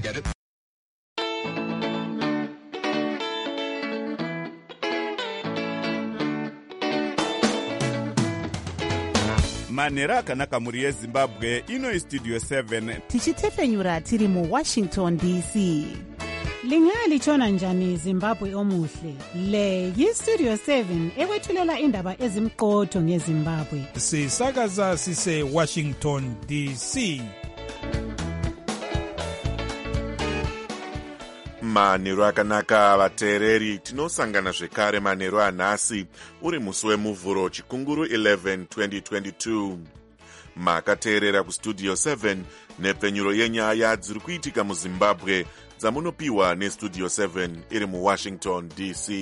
get it. manhero akanaka mhuri yezimbabwe. ino istudio 7 tichitefenyura tiri muwashington dc. lingalitshona njani zimbabwe omuhle? Le yistudio 7 ekwethulela indaba ezimqotho ngezimbabwe. sisakaza sise Washington DC. manhero akanaka vateereri, tinosangana zvekare manhero anhasi uri musi wemuvhuro chikunguru 11 2022. makateerera kustudio 7 nepfenyuro yenyaya dziri kuitika muzimbabwe dzamunopiwa nestudio 7 iri muwashington dc.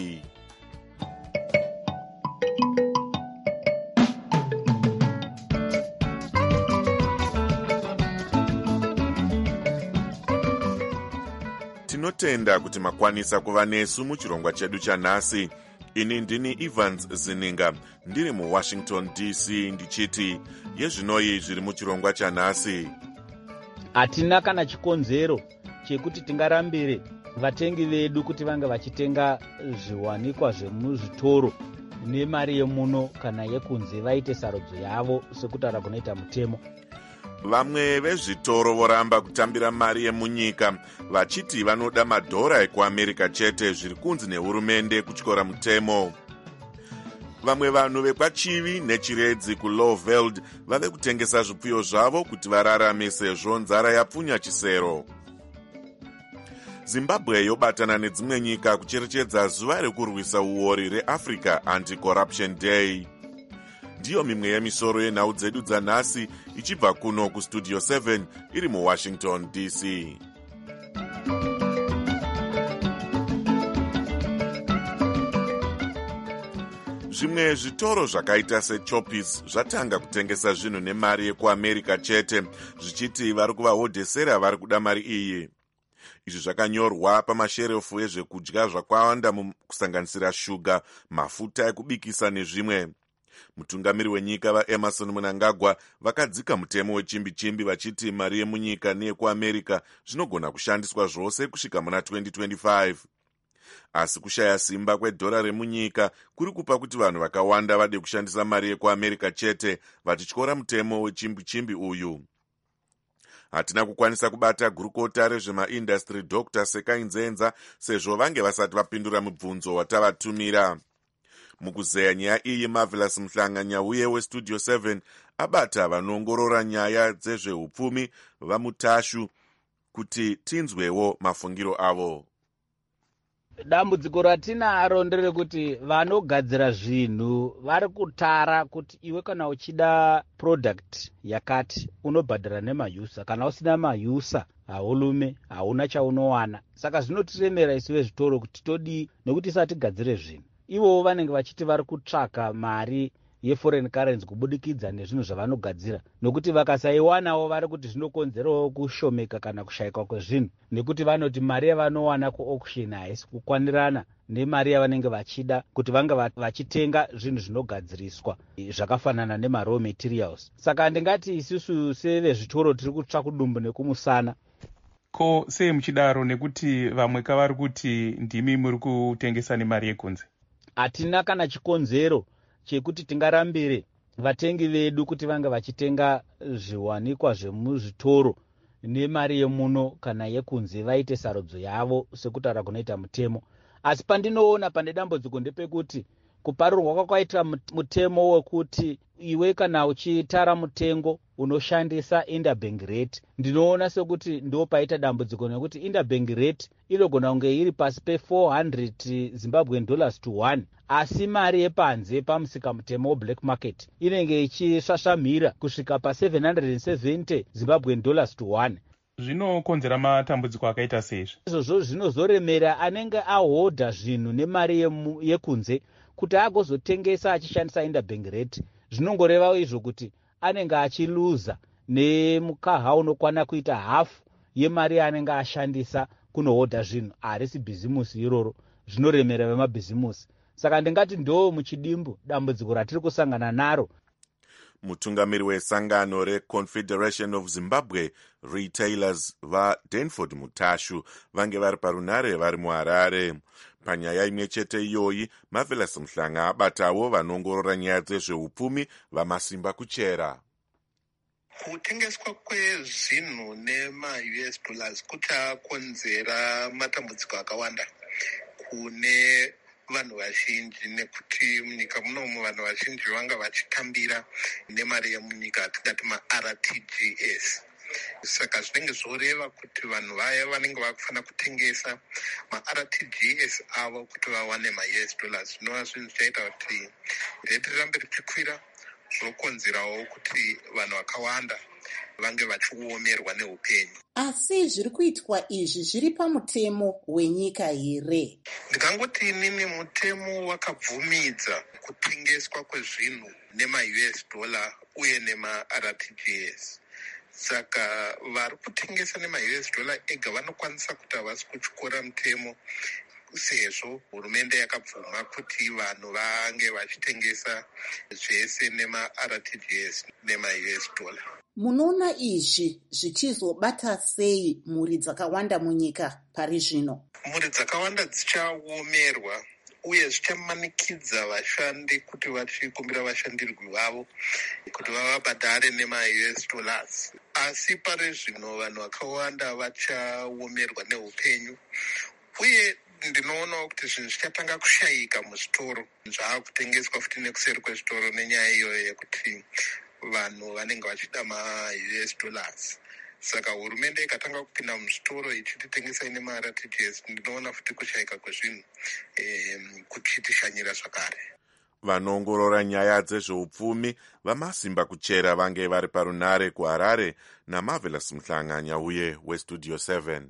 tinotenda kuti makwanisa kuva nesu muchirongwa chedu chanhasi. ini ndini Evans Zininga ndiri muwashington dc ndichiti yezvinoi zviri muchirongwa chanhasi. hatina kana chikonzero chekuti tingarambire vatengi vedu kuti vange vachitenga zviwanikwa zvemuzvitoro nemari yemuno kana yekunze vaite sarudzo yavo sekutaura kunoita mutemo. vamwe vezvitoro voramba kutambira mari yemunyika vachiti vanoda madhora ekuamerica chete zviri kunzi nehurumende kutyora mutemo. vamwe vanhu vekwachivi nechiredzi kuLowveld vave kutengesa zvipfuyo zvavo kuti vararame sezvo nzara yapfunya chisero. zimbabwe yobatana nedzimwe nyika kucherechedza zuva rekurwisa uori reAfrica Anti-Corruption Day. ndiyo mimwe yemisoro yenhau dzedu dzanhasi ichibva kuno kustudio 7 iri muwashington dc. zvimwe zvitoro zvakaita seChoppies zvatanga kutengesa zvinhu nemari yekuamerica chete zvichiti vari kuvahodhesera vari kuda mari iyi. izvi zvakanyorwa pamasherefu ezvekudya zvakawanda kusanganisira shuga, mafuta ekubikisa nezvimwe. mutungamiri wenyika vaEmerson Mnangagwa vakadzika mutemo wechimbi-chimbi vachiti mari yemunyika neyekuamerica zvinogona kushandiswa zvose kusvika muna 2025. asi kushaya simba kwedhora remunyika kuri kupa kuti vanhu vakawanda vade kushandisa mari yekuamerica chete vachityora mutemo wechimbi-chimbi uyu. hatina kukwanisa kubata gurukota rezvemaindastry Dr. Sekai Nzenza sezvo vange vasati vapindura mubvunzo watavatumira. mukuzeya nyaya iyi Marvelous Mhlanga uye westudio 7 abata vanoongorora nyaya dzezveupfumi vamutashu kuti tinzwewo mafungiro avo. dambudziko ratinaro nderekuti vanogadzira zvinhu vari kutara kuti iwe kana uchida product yakati unobhadhara nemausa, kana usina mausa haulume hauna chaunowana. saka zvinotiremera isi vezvitoro kuti todii nekuti isatigadzire zvinhu. ivowo vanenge vachiti vari kutsvaka mari yeforeign currency kubudikidza nezvinhu zvavanogadzira, nokuti vakasaiwanawo vari kuti zvinokonzerawo kushomeka kana kushayikwa kwezvinhu, nekuti vanoti mari yavanowana kuauction haisi kukwanirana nemari yavanenge vachida kuti vange vachitenga zvinhu zvinogadziriswa zvakafanana nemaraw materials. saka ndingati isusu sevezvitoro tiri kutsva kudumbu nekumusana. ko sei muchidaro nekuti vamwe kavari kuti ndimi muri kutengesa nemari yekunze? hatina kana chikonzero chekuti tingarambire vatengi vedu kuti vange vachitenga zviwanikwa zvemuzvitoro nemari yemuno kana yekunze vaite sarudzo yavo sekutaura kunoita mutemo. asi pandinoona pane dambudziko ndepekuti kuparurwa kwakaitira mutemo wekuti iwe kana uchitara mutengo unoshandisa interbank rate, ndinoona sekuti ndo paita dambudziko nekuti interbank rate inogona kunge iri pasi pe$400 Zimbabwean dollars to 1, asi mari yepanze pamusika mutemo weblack market inenge ichisvasvamira kusvika pa$770 Zimbabwean dollars to 1. zvinokonzera matambudziko akaita seizvi. izvozvo zvinozoremera anenge ahodha zvinhu nemari yekunze kuti agozotengesa achishandisa interbank rate. zvinongoreva izvo kuti anenge achiluza nemukaha unokwana kuita hafu yemari anenge ashandisa kunohodha zvinhu. harisi bhizimusi iroro, zvinoremera vemabhizimusi. saka ndingati ndo muchidimbu dambudziko ratiri kusangana naro. mutungamiri wesangano reConfederation of Zimbabwe Retailers vaDanford Mutashu vange vari parunare vari muHarare. Panyaya imwe chete iyoyi, Marvelous Mhlanga abatawo vanongorora nyaya dzezveupfumi vamasimba kuchera. Kutengeswa kwezvinhu nema-US dollars kuchakonzera matambudziko akawanda kune vanhu vazhinji, nekuti munyika munomu vanhu vazhinji vanga vachitambira nemari yemunyika atingati ma-RTGS. Saka zvinenge zvoreva kuti vanhu vaya vanenge vakufanira kutengesa ma-RTGS avo kuti vawane ma-US dollars. Zvinova zvinhu zvichaita kuti reti rirambe richikwira, zvokonzerawo kuti vanhu vakawanda vange vachiomerwa neupenyu. Asi zviri kuitwa izvi zviri pamutemo wenyika here? Ndikangoti inini mutemo wakabvumidza kutengeswa kwezvinhu nema-US dollar uye nema-RTGS. Saka vari kutengesa nema-US dollar ega vanokwanisa kuti havasi kutyora mutemo, sezvo hurumende yakabvuma kuti vanhu vange vachitengesa zvese nema-RTGS nema-US dollar. Munoona izvi zvichizobata sei mhuri dzakawanda munyika pari zvino? Mhuri dzakawanda dzichaomerwa uye zvichamanikidza vashandi kuti vachikumbira vashandirwi vavo kuti vavabhadhare nema-US dollars. Asi pari zvino vanhu vakawanda vachaomerwa neupenyu, uye ndinoonawo kuti zvinhu zvichatanga kushayika muzvitoro zvaakutengeswa futi nekuseri kwezvitoro nenyaya iyoyo yekuti vanhu vanenge vachida ma-US dollars. Saka hurumende ikatanga kupinda muzvitoro ichititengesai nema-RTGS, ndinoona futi kushayika kwezvinhu kuchitishanyira zvakare. Vanongorora nyaya dzezveupfumi vamasimba kuchera vange vari parunare kuHarare naMarvelous Mhlanga nyauye weStudio 7.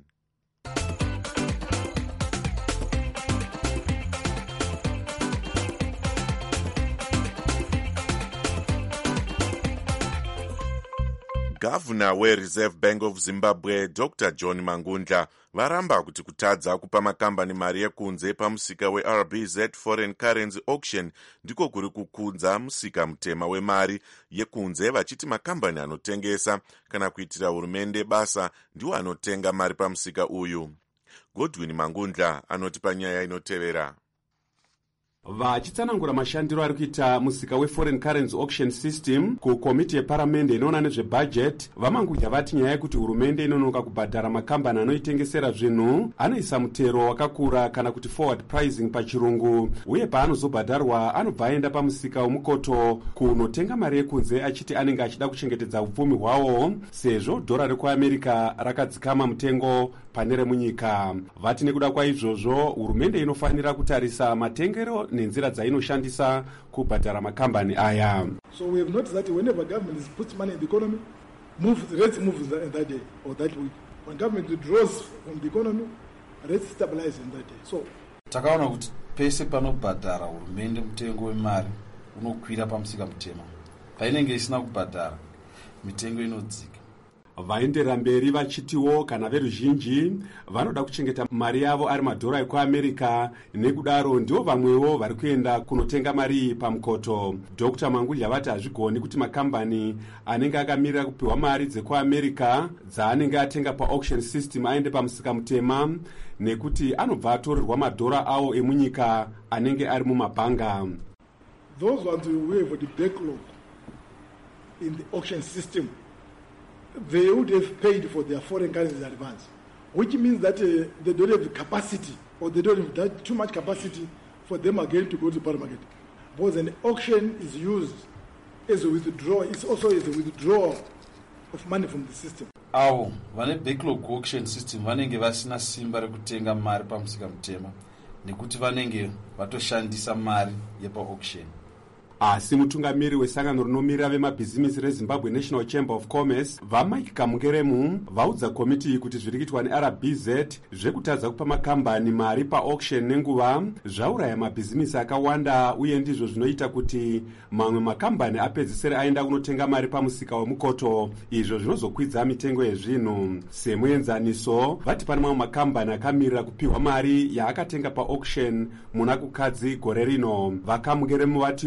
Gavana weReserve Bank of Zimbabwe Dr. John Mangundla varamba kuti kutadza kupa makambani mari yekunze pamusika weRBZ Foreign Currency Auction ndiko kuri kukudza musika mutema wemari yekunze, vachiti makambani anotengesa kana kuitira hurumende basa ndiwo anotenga mari pamusika uyu. Godwin Mangundla anoti panyaya inotevera. Vachitsanangura mashandiro ari kuita musika weForeign Currency Auction System kukomiti yeparamende inoona nezvebudget, vamangudya vati nyaya yekuti hurumende inonoka kubhadhara makambani anoitengesera zvinhu anoisa mutero wakakura kana kuti forward pricing pachirungu, uye paanozobhadharwa anobva aenda pamusika womukoto kunotenga mari yekunze achiti anenge achida kuchengetedza upfumi hwawo sezvo dhora rekuAmerica rakadzikama mutengo pane remunyika. Vati nekuda kwaizvozvo hurumende inofanira kutarisa matengero nenzira dzainoshandisa kubhadhara makambani aya. So we have noticed that whenever government puts money in the economy, rates move that day or that week. When government withdraws from the economy, rates stabilize in that day. So takaona kuti pese panobhadhara hurumende mutengo wemari unokwira pamusika mutema. Painenge isina kubhadhara mitengo inodzika. Vaendera mberi vachitiwo kana veruzhinji vanoda kuchengeta mari yavo ari madhora ekuAmerica, nekudaro ndiwo vamwewo vari kuenda kunotenga mari pamukoto. Dr. Mangundla vati hazvigoni kuti makambani anenge akamirira kupiwa mari dzekuAmerica dzaanenge atenga paauction system aende pamusika mutema, nekuti anobva atorerwa madhora awo emunyika anenge ari mumabhanga. Those ones who have the backlog in the auction system, they would have paid for their foreign currency advance, which means that they don't have the capacity, or they don't have that too much capacity for them again to go to the power market. Because an auction is used as a withdrawal, it's also as a withdrawal of money from the system. Avo vane backlog auction system vanenge vasina simba rekutenga mari pamusika mutema nekuti vanenge vatoshandisa mari yepa auction. Asi mutungamiri wesangano rinomirira vemabhizimisi reZimbabwe National Chamber of Commerce vaMike Kamugeremu vaudza komiti kuti zviri kuitwa neRBZ zvekutadza kupa makambani mari paauction nenguva zvauraya mabhizimisi akawanda, uye ndizvo zvinoita kuti mamwe makambani apedzisere aenda kunotenga mari pamusika wemukoto, izvo zvinozokwidza mitengo yezvinhu. Semuenzaniso vati pane mamwe makambani akamirira kupiwa mari yaakatenga paauction muna kukadzi gore rino. VaKamugeremu vatiwo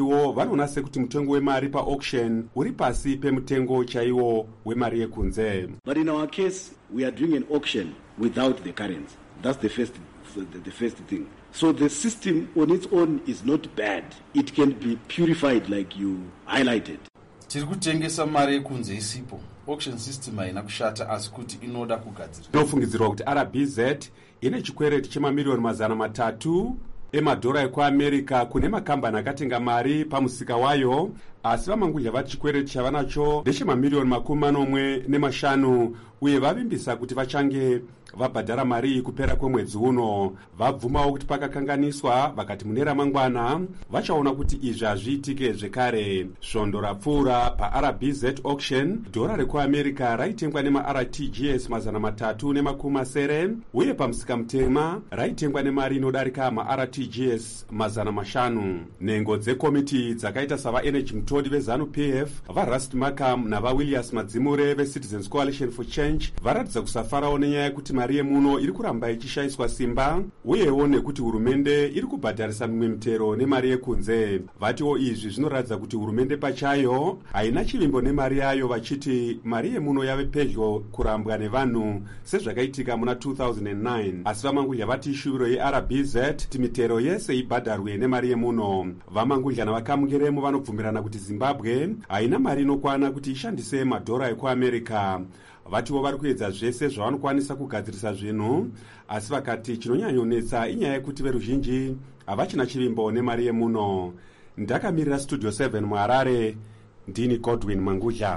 vanoona sekuti mutengo wemari paauction uri pasi pemutengo chaiwo wemari yekunze. But in our case, we are doing an auction without the currency. That's the first thing. So the system on its own is not bad. It can be purified like you highlighted. Tiri kutengesa mari yekunze isipo. Auction system haina kushata asi kuti inoda kugadzirwa. Inofungidzirwa kuti RBZ ine chikwereti chemamiliyoni 300 emadhora ekuamerica kune makambani akatenga mari pamusika wayo, asi vamangudya vati chikwereti chavanacho ndechemamiliyoni 45 uye vavimbisa kuti vachange vabhadhara mari kupera kwemwedzi uno. Vabvumawo kuti pakakanganiswa vakati mune ramangwana vachaona kuti izvi hazviitike zvekare. Svondo rapfuura paRBZ auction, dhora rekuamerica raitengwa nemaRTGS 370 uye pamusika mutema raitengwa nemari inodarika maRTGS 500. Nhengo dzekomiti dzakaita savaenergy mutodi veZANU-PF, vaRust Markham navaWilliams Madzimure veCitizens Coalition for Change varatidza kusafarawo nenyaya yekuti mari yemuno iri kuramba ichishayiswa simba uyewo nekuti hurumende iri kubhadharisa mimwe mitero nemari yekunze. Vatiwo izvi zvinoratidza kuti hurumende pachayo haina chivimbo nemari yayo, vachiti mari yemuno yave pedyo kurambwa nevanhu sezvakaitika muna 2009. Asi vamangudya vati shuviro yeRBZ kuti mitero yese ibhadharwe nemari yemuno. Vamangudya navakamungiremo vanobvumirana kuti Zimbabwe haina mari inokwana kuti ishandise madhora ekuamerica. Vatiwo vari kuedza zvese zvavanokwanisa kugadzirisa zvinhu, asi vakati chinonyanyonetsa inyaya yekuti veruzhinji havachina chivimbo nemari yemuno. Ndakamirira Studio 7 muHarare, ndini Godwin Mangudya.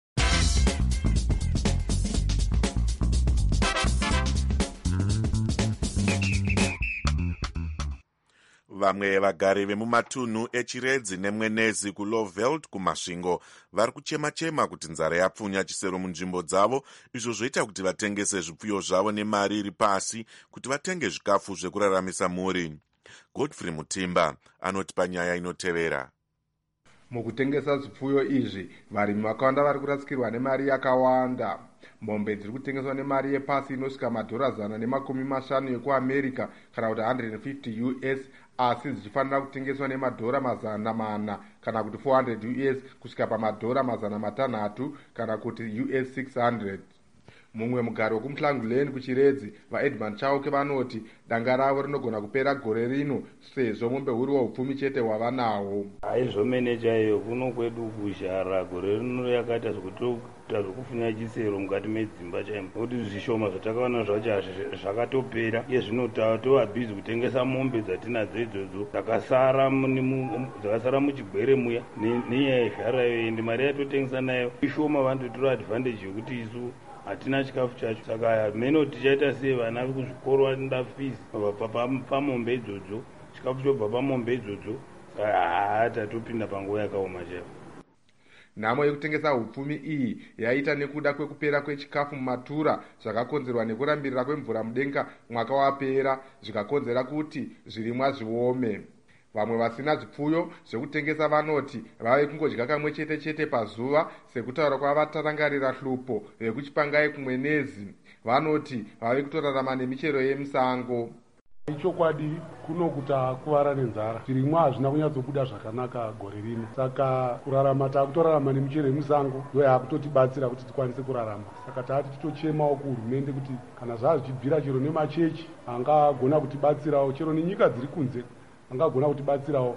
Vamwe vagari vemumatunhu echiredzi nemwenezi kuLowveld kumasvingo vari kuchema-chema kuti nzara yapfunya chisero munzvimbo dzavo, izvo zvoita kuti vatengese zvipfuyo zvavo nemari iri pasi kuti vatenge zvikafu zvekuraramisa mhuri. Godfrey Mutimba anoti panyaya inotevera. Mukutengesa zvipfuyo izvi, varimi vakawanda vari kurasikirwa nemari yakawanda. Mombe dziri kutengeswa nemari yepasi inosvika madhora 150 ekuAmerica kana kuti $150 asi zichifanira kutengeswa nemadhora 400 kana kuti $400 kusvika pamadhora 600 kana kuti $600. Mumwe mugari wekumuhlangu Lane kuchiredzi, vaEdmund Chauke vanoti danga ravo rinogona kupera gore rino sezvo mombe huri waupfumi chete wavanawo. Aizvomeneja iyo kuno kwedu kuzhara gore rino yakaita zvekufunya chisero mukati medzimba chaimo, kuti zvishoma zvatakaona zvacho zvakatopera. Iye zvino tova bhizi kutengesa mombe dzatinadzo idzodzo dzakasara muchigwere muya nenyaya yezharayo, ende mari yatotengesa nayo ishoma. Vandotora advantage yokuti isu hatina chikafu chacho, saka meno tichaita sei vana kuzvikoro vanoda fees pamombe idzodzo, chikafu chobva pamombe idzodzo, tatopinda panguva yakaoma chaipo. Nhamo yekutengesa upfumi iyi yaita nekuda kwekupera kwechikafu mumatura zvakakonzerwa nekurambirira kwemvura mudenga mwaka wapera, zvikakonzera kuti zvirimwa zviome. Vamwe vasina zvipfuyo zvekutengesa vanoti vave kungodya kamwe chete pazuva, sekutaura kwavatarangarira hlupo vekuchipangai kumwenezi. Vanoti vave kutorarama nemichero yemusango. Ichokwadi kunokuta kuvara nenzara, zvirimwa hazvina kunyatsobuda zvakanaka gore rino, saka kurarama takutorarama nemichero yemusango ndo yakutotibatsira kuti tikwanise kurarama. Saka tati titochemawo kuhurumende kuti kana zvazvibvira chero nemachechi angagona kutibatsirawo, chero nenyika dziri kunze angagona kutibatsirawo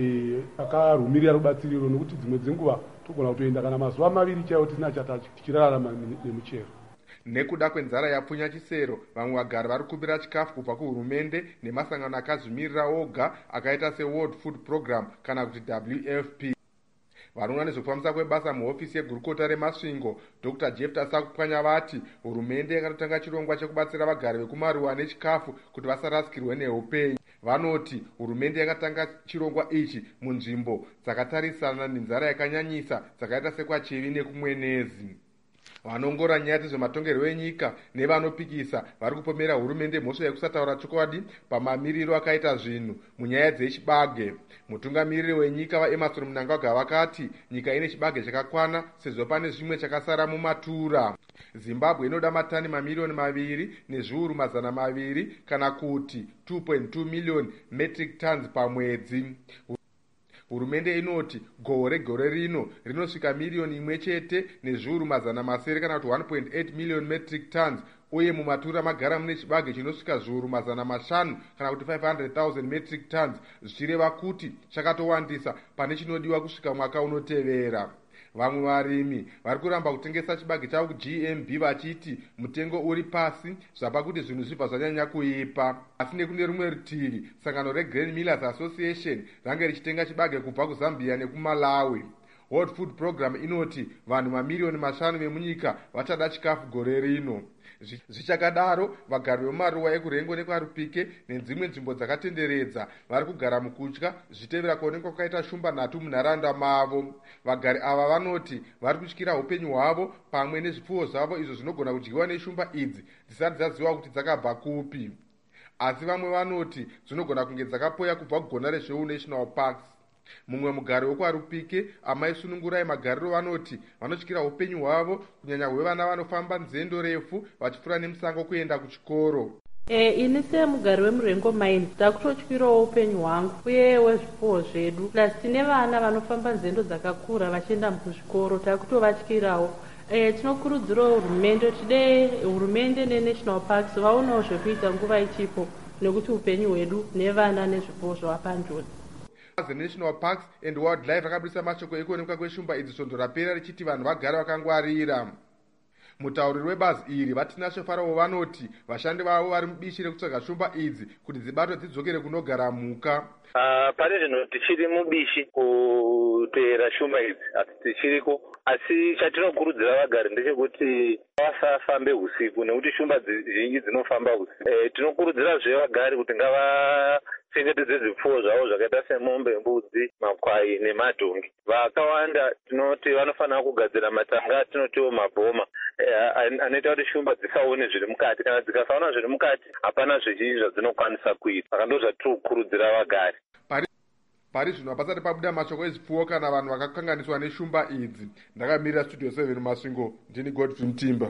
akarumirira rubatsiriro, nokuti dzimwe dzenguva togona kutoenda kana mazuva 2 chaiwo tisina chata tichirarama nemichero. Nekuda kwenzara yapfunya chisero, vamwe vagari vari kukumbira chikafu kubva kuhurumende nemasangano akazvimirira oga akaita seWorld Food Program kana kuti WFP. Vanoona nezvekufambisa kwebasa muhofisi yegurukota remasvingo, Dr. Jefta Sakupwanya vati hurumende yakatotanga chirongwa chekubatsira vagari vekumaruwa nechikafu kuti vasarasikirwe neupenyu. Vanoti hurumende yakatanga chirongwa ichi munzvimbo dzakatarisana nenzara yakanyanyisa dzakaita sekwaChivi nekumwenezi. Vanongora nyaya dzezvematongerwo enyika nevanopikisa vari kupomera hurumende mhosva yekusataura chokwadi pamamiriro akaita zvinhu munyaya dzechibage. Mutungamiriri wenyika vaEmmerson Mnangagwa vakati nyika ine chibage chakakwana sezvo pane zvimwe chakasara mumatura. Zimbabwe inoda matani mamiliyoni 2 nezviuru 200 kana kuti 2.2 million metric tons pamwedzi. hurumende inoti gohwo regore rino rinosvika miriyoni 1 nezviuru mazana masere kana kuti 1.8 million metric tons, uye mumatura magara mune chibage chinosvika zviuru mazana 5 kana kuti 500,000 metric tons, zvichireva kuti chakatowandisa pane chinodiwa kusvika mwaka unotevera. Vamwe varimi vari kuramba kutengesa chibage chavo kuGMB vachiti mutengo uri pasi, zvapa kuti zvinhu zvibva zvanyanya kuipa. Asi nekune rumwe rutivi, sangano reGrain Millers Association range richitenga chibage kubva kuZambia nekuMalawi. World Food Program inoti vanhu mamiriyoni 5 vemunyika vachada chikafu gore rino. Zvichakadaro, vagari vemaruwa ekuRengo nekwaRupike nedzimwe nzvimbo dzakatenderedza vari kugara mukutya zvichitevera kuonekwa kwakaita shumba nhatu munharaunda mavo. Vagari ava vanoti vari kutyira upenyu hwavo pamwe nezvipfuwo zvavo izvo zvinogona kudyiwa neshumba idzi dzisati dzaziva kuti dzakabva kupi. Asi vamwe vanoti dzinogona kunge dzakapoya kubva kugona rezveu National Parks. Mumwe mugari wekwaRupike, Amai Sunungurai Magariro, vanoti vanotyira upenyu hwavo kunyanya hwevana vanofamba nzendo refu vachipfuura nemusango kuenda kuchikoro. Ini semugari wemuRengo Mines takutotyirawo upenyu hwangu uye wezvipfuwo zvedu, plus tine vana vanofamba nzendo dzakakura vachienda kuzvikoro, takutovatyirawo. Tinokurudzirawo hurumende, tide hurumende neNational Parks vaonawo zvekuita nguva ichipo, nekuti upenyu hwedu nevana nezvipfuwo zvavapanjodzi. The National Parks and Wildlife rakabudisa mashoko ekuonekwa kweshumba idzi svondo rapera richiti vanhu vagare vakangwarira. Mutauriri webazi iri Vatinashe Farawo vanoti vashandi vavo vari mubishi rekutsvaga shumba idzi kuti dzibatwe dzidzokere kunogara mhuka. Pane zvinhu tichiri mubishi kuteera shumba idzi, asi tichiriko. Asi chatinokurudzira vagari ndechekuti vasafambe usiku nekuti shumba zhinji dzinofamba usiku. Tinokurudzira zve vagari kuti ngavachengetedze zvipfuwo zvavo zvakaita semombe, mbudzi, makwai nemadhongi. Vakawanda tinoti vanofanira kugadzira matanga atinotiwo mabhoma anoita kuti shumba dzisaone zviri mukati. Kana dzikasaona zviri mukati hapana zvizhinji zvadzinokwanisa kuita. Saka ndo zvatirikukurudzira vagari. Pari zvino pasati pabuda mashoko ezvipfuwo kana vanhu vakakanganiswa neshumba idzi. Ndakamirira Studio 7 Masvingo, ndini Godfrey Mtimba.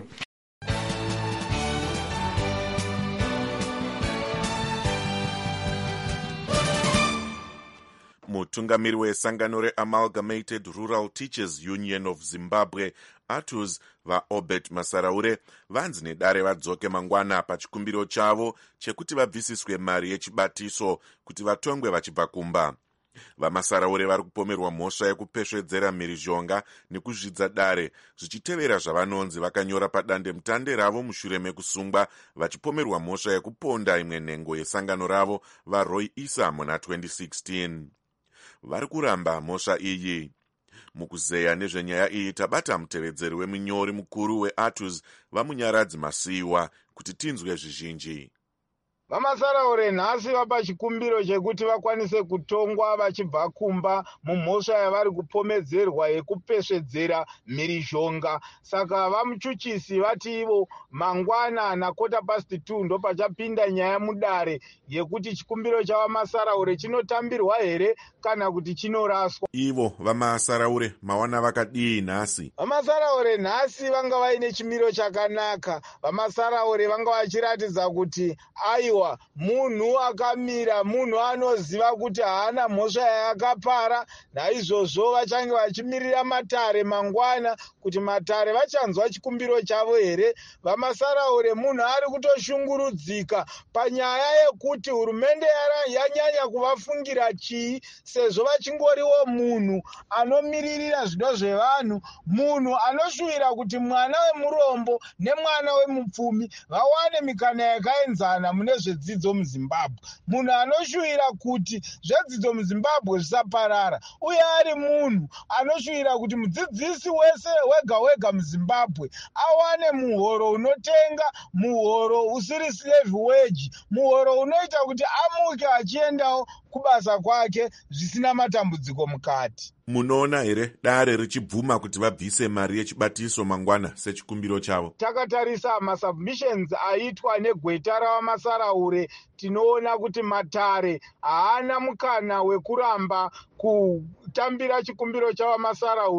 Mutungamiri wesangano reAmalgamated Rural Teachers Union of Zimbabwe, ATUZ, vaObert Masaraure vanzi nedare vadzoke mangwana pachikumbiro chavo chekuti vabvisiswe mari yechibatiso kuti vatongwe vachibva kumba. VaMasaraure vari kupomerwa mhosva yekupesvedzera mhirizhonga nekuzvidza dare, zvichitevera zvavanonzi vakanyora padandemutande ravo mushure mekusungwa, vachipomerwa mhosva yekuponda imwe nhengo yesangano ravo vaRoy Issa muna 2016. Vari kuramba mhosva iyi. Mukuzeya nezvenyaya iyi tabata mutevedzeri wemunyori mukuru weATUZ vamunyaradzi Masiyiwa kuti tinzwe zvizhinji. VaMasaraure nhasi vapa chikumbiro chekuti vakwanise kutongwa vachibva kumba mumhosva yavari kupomedzerwa yekupesvedzera mhirizhonga. Saka vamuchuchisi vati ivo mangwana na 2:15 ndo pachapinda nyaya mudare yekuti chikumbiro chavaMasaraure chinotambirwa here kana kuti chinoraswa. Ivo vaMasaraure mawana vakadii nhasi? VaMasaraure nhasi vanga vaine chimiro chakanaka. VaMasaraure vanga vachiratidza kuti aiwa munhu akamira, munhu anoziva kuti haana mhosva yakapara. Naizvozvo vachange vachimirira matare mangwana kuti matare vachanzwa chikumbiro chavo here. VaMasaraure munhu ari kutoshungurudzika panyaya yekuti hurumende yanyanya kuvafungira chii, sezvo vachingoriwo munhu anomiririra zvido zvevanhu, munhu anoshuvira kuti mwana wemurombo nemwana wemupfumi vawane mikana yakaenzana mune zvedzidzo muZimbabwe, munhu anoshuvira kuti zvedzidzo muZimbabwe zvisaparara, uye ari munhu anoshuvira kuti mudzidzisi wese wega wega muZimbabwe awane muhoro unotenga, muhoro usiri slave wage, muhoro unoita kuti amuke achiendawo kubasa kwake zvisina matambudziko mukati. Munoona here dare richibvuma kuti vabvise mari yechibatiso mangwana sechikumbiro chavo? Takatarisa masubmissions aitwa negweta ravaMasaraure, tinoona kuti matare haana mukana wekuramba kutambira chikumbiro chavaMasaraure,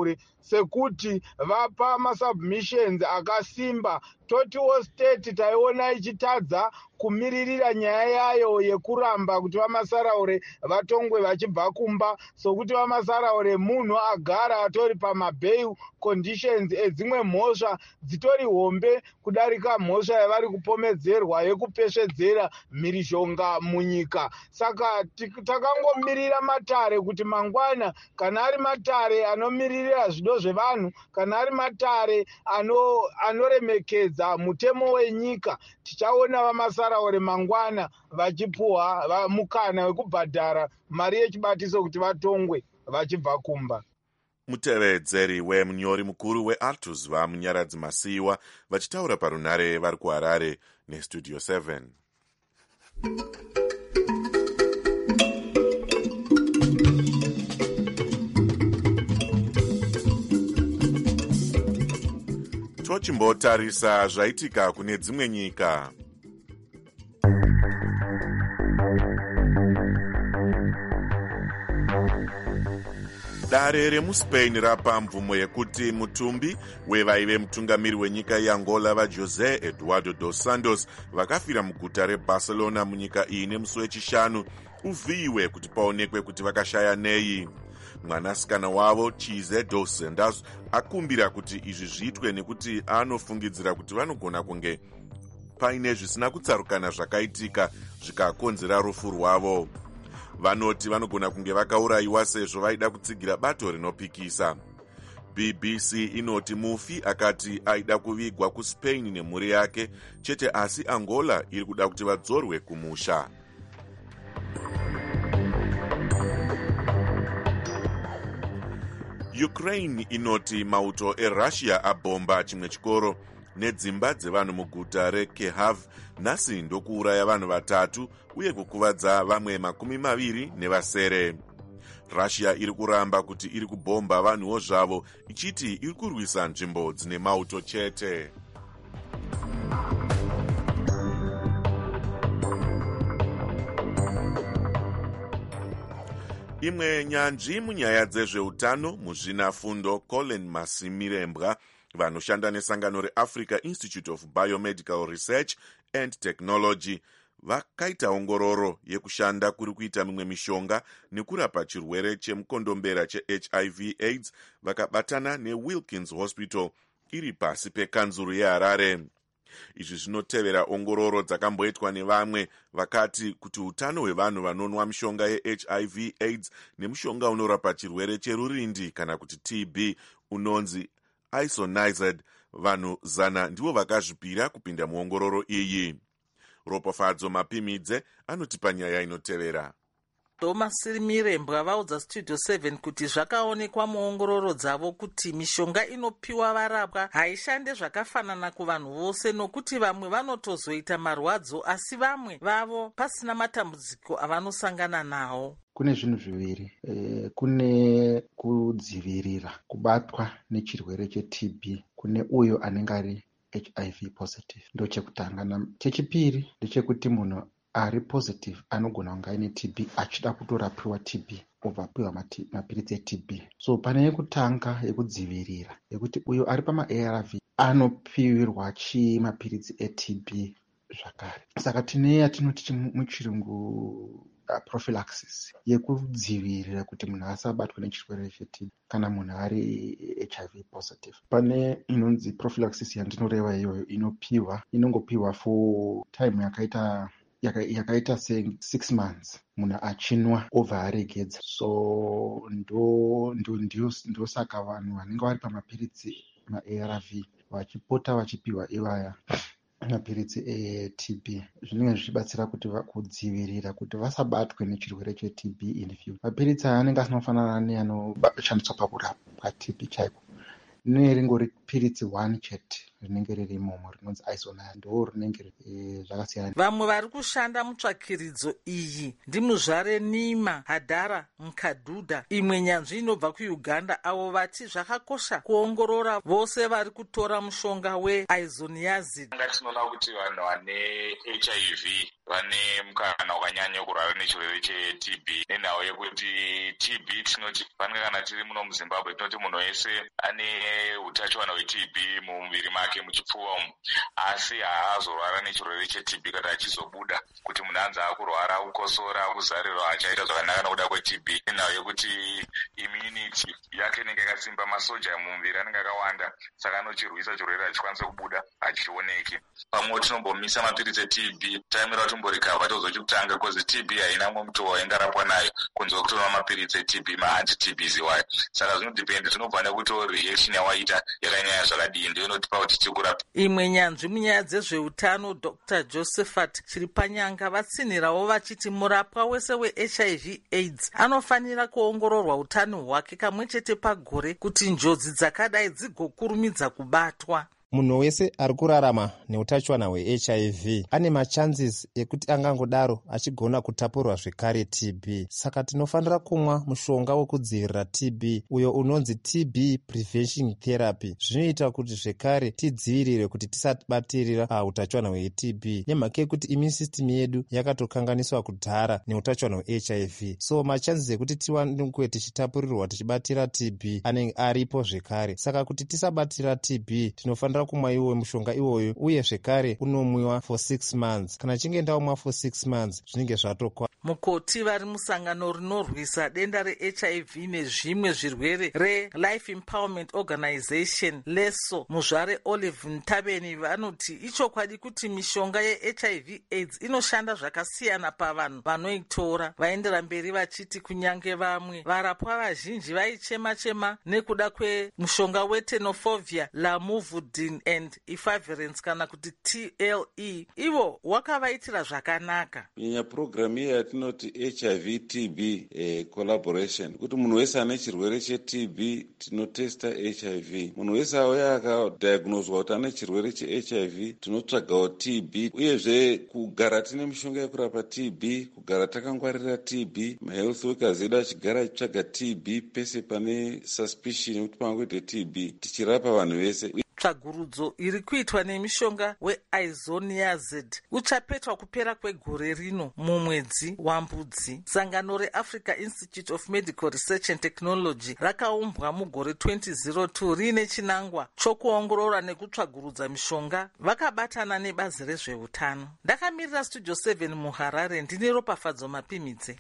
sekuti vapa masubmissions akasimba. Totiwo state taiona ichitadza kumiririra nyaya yayo yekuramba kuti vamasaraure vatongwe vachibva kumba, sokuti vamasaraure munhu agara atori pamabail conditions edzimwe mhosva dzitori hombe kudarika mhosva yavari kupomedzerwa yekupesvedzera mhirizhonga munyika. Saka takangomirira matare kuti mangwana, kana ari matare anomiririra zvido zvevanhu, kana ari matare anoremekedza mutemo wenyika, tichaona vamasaraure mangwana vachipuwa mukana wekubhadhara mari yechibatiso kuti vatongwe vachibva kumba. Mutevedzeri wemunyori mukuru weArtus vamunyaradzi Masiyiwa vachitaura parunhare vari kuHarare neStudio 7. Tochimbotarisa zvaitika kune dzimwe nyika. Dare remuSpain rapa mvumo yekuti mutumbi wevaive mutungamiri wenyika yeAngola vaJosé Eduardo dos Santos vakafira muguta reBarcelona munyika iyi nemusi wechishanu uvhiyiwe kuti paonekwe kuti vakashaya nei. Mwanasikana wavo Chize dos Santos akumbira kuti izvi zviitwe nekuti anofungidzira kuti vanogona kunge paine zvisina kutsarukana zvakaitika zvikakonzera rufu rwavo. Vanoti vanogona kunge vakaurayiwa sezvo vaida kutsigira bato rinopikisa. BBC inoti mufi akati aida kuvigwa kuSpain nemhuri yake chete, asi Angola iri kuda kuti vadzorwe kumusha. Ukraine inoti mauto eRussia abomba chimwe chikoro nedzimba dzevanhu muguta reKyiv nhasi ndokuuraya vanhu 3 uye kukuvadza vamwe 20 nevasere. Russia iri kuramba kuti iri kubomba vanhuwo zvavo ichiti iri kurwisa nzvimbo dzine mauto chete. Imwe nyanzvi munyaya dzezveutano muzvinafundo Colin Masimirembwa vanoshanda nesangano reAfrica Institute of Biomedical Research and Technology vakaita ongororo yekushanda kuri kuita mimwe mishonga nekurapa chirwere chemukondombera cheHIV AIDS vakabatana neWilkins Hospital iri pasi pekanzuru yeHarare. Izvi zvinotevera ongororo dzakamboitwa nevamwe vakati kuti utano hwevanhu vanonwa mishonga yeHIV AIDS nemushonga unorapa chirwere cherurindi kana kuti TB unonzi isoniazid, vanhu 100 ndivo vakazvipira kupinda muongororo iyi. Ropafadzo Mapimidze anotipa nyaya inotevera. Thomas Mirembwa vaudza Studio 7 kuti zvakaonekwa muongororo dzavo kuti mishonga inopiwa varapwa haishande zvakafanana kuvanhu vose, nokuti vamwe vanotozoita marwadzo asi vamwe vavo pasina matambudziko avanosangana nawo. Kune zvinhu zviviri, kune kudzivirira kubatwa nechirwere cheTB kune uyo anenge ari HIV positive, ndo chekutanga. Chechipiri ndechekuti munhu ari positive anogona kunge aine TB achida kutorapiwa TB obva apiwa mapiritsi eTB. So pane yekutanga yekudzivirira yekuti uyo ari pama-ARV anopiwirwa mapiritsi eTB zvakare. Saka tine yatinoti muchirungu prophylaxis yekudzivirira kuti munhu asabatwe nechirwere cheTB kana munhu ari HIV positive. Pane inonzi prophylaxis yandinoreva iyoyo inongopiwa for time yakaita 6 months munhu achinwa obva aregedza. So ndo saka vanhu vanenge vari pamapiritsi maARV vachipota vachipiwa ivaya mapiritsi eTB zvinenge zvichibatsira kuti kudzivirira kuti vasabatwe nechirwere cheTB in future. Mapiritsi aya anenge asinofanana neanoshandiswa pakurapwa TB chaiko. Ringori piritsi 1 chete rinenge ririmomo rinonzi isoniazid ndo rinenge zvakasiyana. Vamwe vari kushanda mutsvakiridzo iyi ndimuzvare Nima Hadara Mkadudha, imwe nyanzvi inobva kuUganda, avo vati zvakakosha kuongorora vose vari kutora mushonga weisoniazid. Tinoona kuti vanhu vane HIV vane mukana wakanyanya kurwara nechirwere cheTB. Nenhau yekuti TB tinoti panenge kana tiri muno muZimbabwe tinoti munhu wese ane utachiwana hweTB mumuviri make muchipfuva umu, asi haazorwara nechirwere cheTB kana achizobuda kuti munhu anzi akurwara kukosora kuzarirwa achaita zvakanaka nokuda kweTB. Nenhau yekuti immunity yake inenge yakasimba, masoja mumuviri anenge akawanda, saka anochirwisa chirwere achikwanisa kubuda hachioneki. Pamwe tinombomisa mapiritsi eTB taimira tomborikava tozochikutanga kozi TB haina mwe muto waingarapwa nayo kunze kutora mapiritsi eTB maanti-TBs iwayo. Saka zvinodependa, zvinobva nekuti reaction yawaita yakanyanya zvakadii ndiyo inotipa kuti tikurapa. Imwe nyanzvi munyaya dzezveutano Dr. Josephat Chiripanyanga vatsinhirawo vachiti murapwa wese weHIV AIDS anofanira kuongororwa utano hwake kamwe chete pagore kuti njodzi dzakadai dzigokurumidza kubatwa. Munhu wese ari kurarama neutachiwana hweHIV ane machances ekuti angangodaro achigona kutapurwa zvekare TB. Saka tinofanira kumwa mushonga wekudzivirira TB uyo unonzi TB prevention therapy. Zvinoita kuti zvekare tidzivirire kuti tisabatirira utachiwana hweTB, nemhaka yekuti immune system yedu yakatokanganiswa kudhara neutachiwana hweHIV. So machances ekuti tiwanikwe tichitapurirwa tichibatira TB anenge aripo zvekare. Saka kuti tisabatira TB tinofanira kumwa iwo mushonga iwoyo, uye zvekare unomwiwa for 6 months. Kana chinge ndaumwa for 6 months zvinenge zvatokwana. Mukoti vari musangano rinorwisa denda reHIV nezvimwe zvirwere reLife Empowerment Organization LESO, muzvare Olive Ntabeni, vanoti ichokwadi kuti mishonga yeHIV AIDS inoshanda zvakasiyana pavanhu vanoitora. Vaendera mberi vachiti kunyange vamwe varapwa vazhinji vaichema-chema nekuda kwemushonga wetenofovir, lamivudine and efavirenz kana kuti TLE, ivo wakavaitira zvakanaka. Programu yatinoti HIV TB collaboration, kuti munhu wese ane chirwere cheTB tinotesta HIV. Munhu wese auya akadiagnoswa kuti ane chirwere cheHIV tinotsvagawo TB, uyezve kugara tine mishonga yekurapa TB, kugara takangwarira TB, mahealth workers edu achigara achitsvaga TB pese pane suspicion yekuti pangoite TB, tichirapa vanhu vese. Tsvagurudzo iri kuitwa nemishonga weisoniazid uchapetwa kupera kwegore rino mumwedzi waMbudzi. Sangano reAfrica Institute of Medical Research and Technology rakaumbwa mugore 2002 riine chinangwa chokuongorora nekutsvagurudza mishonga vakabatana nebazi rezveutano. Ndakamirira Studio 7 muHarare, ndine Ropafadzo Mapimidze.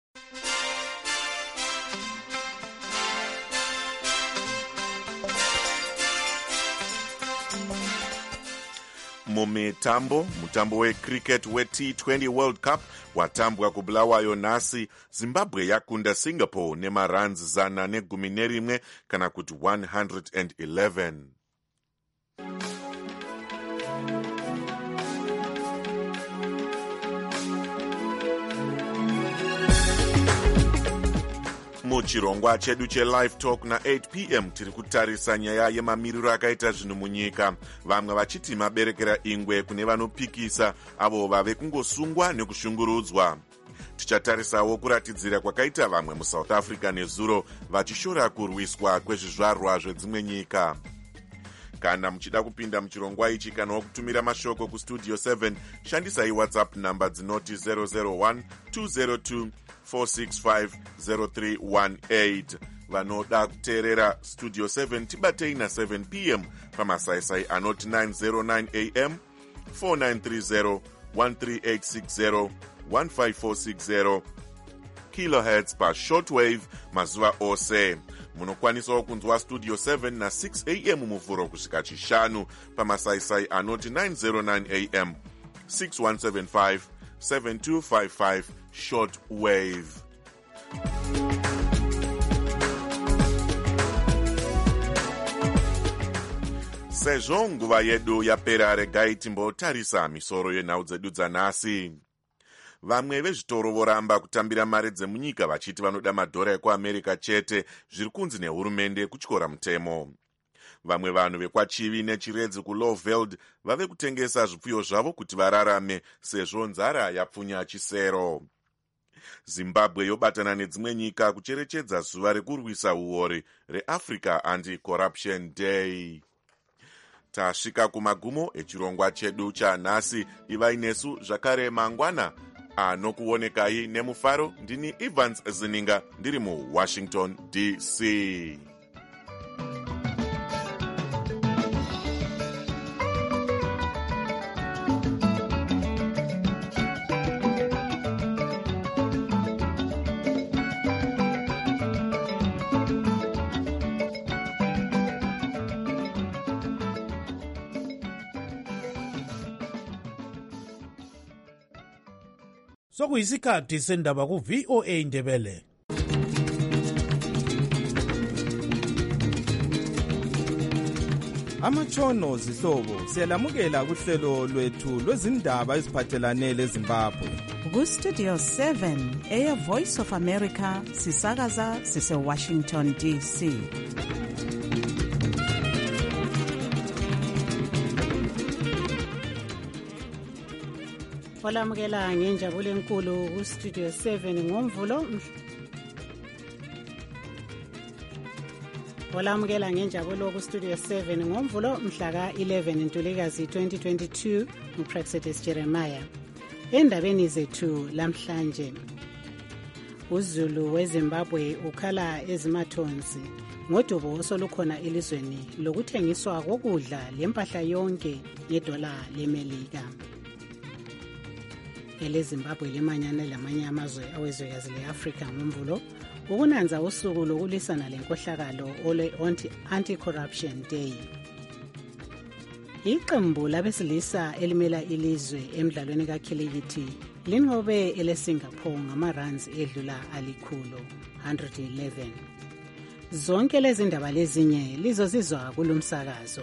mutambo wecricket weT20 World Cup watambwa kuBulawayo nhasi. Zimbabwe yakunda Singapore nemaruns 111 kana kuti 111. Muchirongwa chedu cheLive Talk na8 p.m. tiri kutarisa nyaya yemamiriro akaita zvinhu munyika, vamwe vachiti maberekera ingwe kune vanopikisa avo vave kungosungwa nekushungurudzwa. Tichatarisawo kuratidzira kwakaita vamwe muSouth Africa nezuro vachishora kurwiswa kwezvizvarwa zvedzimwe nyika. Kana muchida kupinda muchirongwa ichi kana kutumira mashoko kustudio 7, shandisai WhatsApp namba dzinoti 001 202 4650318. Vanoda kuteerera Studio 7 tibatei na7 p.m. pamasaisai anoti 909 am, 4930, 13860, 15460 kilohertz pa shortwave mazuva ose. Munokwanisawo kunzwa Studio 7 na 6 am muvhuro kusvika chishanu pamasaisai anoti 909 am, 6175, 7255 short wave. Sezvo nguva yedu yapera, regai timbotarisa misoro yenhau dzedu dzanhasi. Vamwe vezvitoro voramba kutambira mari dzemunyika vachiti vanoda madhora ekuAmerica chete, zviri kunzi nehurumende kutyora mutemo. vamwe vanhu vekwachivi nechiredzi kuloveld vave kutengesa zvipfuyo zvavo kuti vararame sezvo nzara yapfunya chisero. Zimbabwe yobatana nedzimwe nyika kucherechedza zuva rekurwisa uori reAfrica Anti-Corruption Day. Tasvika kumagumo echirongwa chedu chanhasi. Ivai nesu zvakare mangwana. Anokuonekai nemufaro ndini Evans Zininga ndiri muWashington DC. Sokuyisikhathi sendaba ku-VOA Ndebele. Amatshono zihlobo siyalamukela kuhlelo lwethu lwezindaba eziphathelane leZimbabwe. Ku-Studio 7 Air Voice of America sisakaza sise-Washington DC. Olamukela ngenjabulo enkulu ku-Studio 7 ngomvulo. Olamukela ngenjabulo ku-Studio 7 ngomvulo mhla ka-11 Ntulikazi 2022 uPraxedes Jeremiah. Endabeni zethu lamhlanje, uZulu weZimbabwe ukhala ezimathonsi ngodubo osolukhona elizweni lokuthengiswa kokudla lempahla yonke $1 leMelika. EleZimbabwe limanyana lamanye amazwe awezwekazi le-Afrika ngomvulo ukunanza usuku lokulisana lenkohlakalo ole-Anti-Corruption Day. Iqembu labesilisa elimela ilizwe emdlalweni kakhilikithi linqobe ele-Singapore ngama-runs edlula alikhulu 111. Zonke lezi ndaba lezinye lizozizwa kulumsakazo.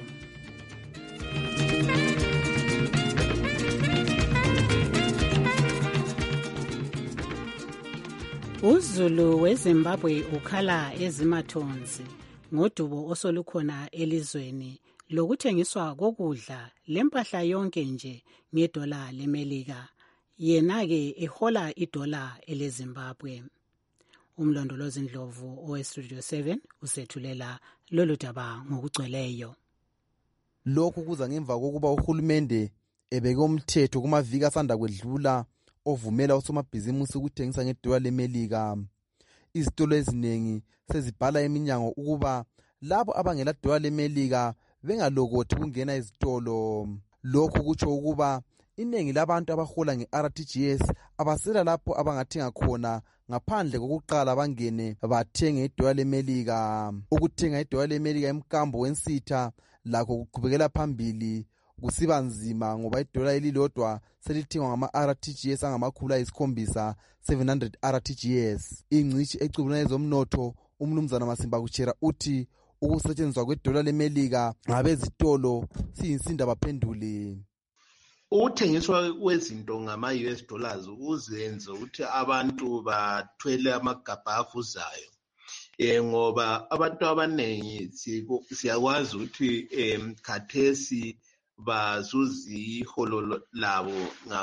uZulu weZimbabwe ukhala ezimathonsi ngodubo osolukhona elizweni lokuthengiswa kokudla lempahla yonke nje $1 leMelika, yena-ke ehola $1 eleZimbabwe. Umlondolozi Ndlovu oweStudio 7 usethulela lolu daba ngokugcweleyo. Lokhu kuza ngemva kokuba uhulumende ebeke umthetho kumaviki asanda kwedlula ovumela osomabhizimusi ukuthengisa $1 leMelika. Izitolo eziningi sezibhala eminyango ukuba labo abangela $1 leMelika bengalokothi ukungena ezitolo. Lokhu kutsho ukuba iningi labantu abahola nge-RTGS abasela lapho abangathenga khona ngaphandle kokuqala bangene bathenge $1 leMelika. Ukuthenga $1 leMelika emkambo wensitha lakho kuqhubekela phambili kusiba nzima ngoba $1 elilodwa selithengwa ngama-RTGS angama-700 RTGS. Ingcitshi ecubulana ezomnotho umnumzana Masimba Kuchera uthi ukusetshenziswa $1 leMelika ngabezitolo siyinsinda baphendule. Ukuthengiswa kwezinto ngama-US dollars uzenze ukuthi abantu bathwele amagabha avuzayo. Ngoba abantu abaningi siyakwazi ukuthi khathesi bazuza iholo labo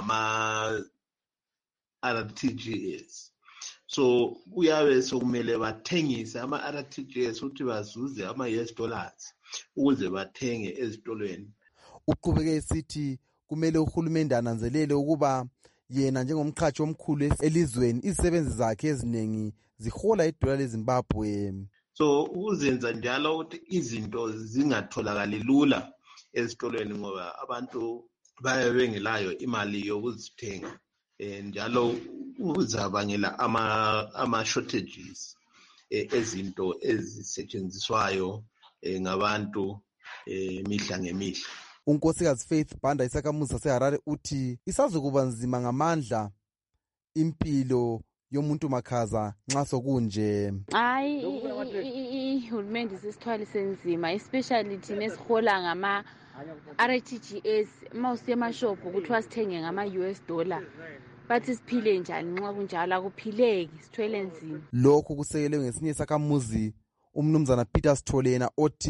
ngama-RTGS. So kuyabe sokumele bathengise ama-RTGS ukuthi bazuze ama-US dollars ukuze bathenge ezitolweni. Uqhubeke esithi kumele uhulumende ananzelele ukuba yena njengomqhatshi omkhulu elizweni izisebenzi zakhe eziningi zihola $1 leZimbabwe. So ukuzenza njalo ukuthi izinto zingatholakali lula ezitolweni ngoba abantu baye bengelayo imali yokuzithenga, njalo uzabangela ama-shortages ezinto ezisetshenziswayo ngabantu mihla ngemihla. uNkosikazi Faith Banda isakhamuzi saseHarare uthi isazokuba nzima ngamandla impilo yomuntu makhaza nxa sokunje. Hayi ihulumende sisithwali senzima, especially thina esihola ngama RTGS mawusiya emashophu kuthiwa sithenge ngama-US dollar. Bathi siphile njani nxa kunjalo? Akuphileki, sithwele nzima. Lokhu kusekelwe ngesinye isakhamuzi umnumzana Peter Sitholena othi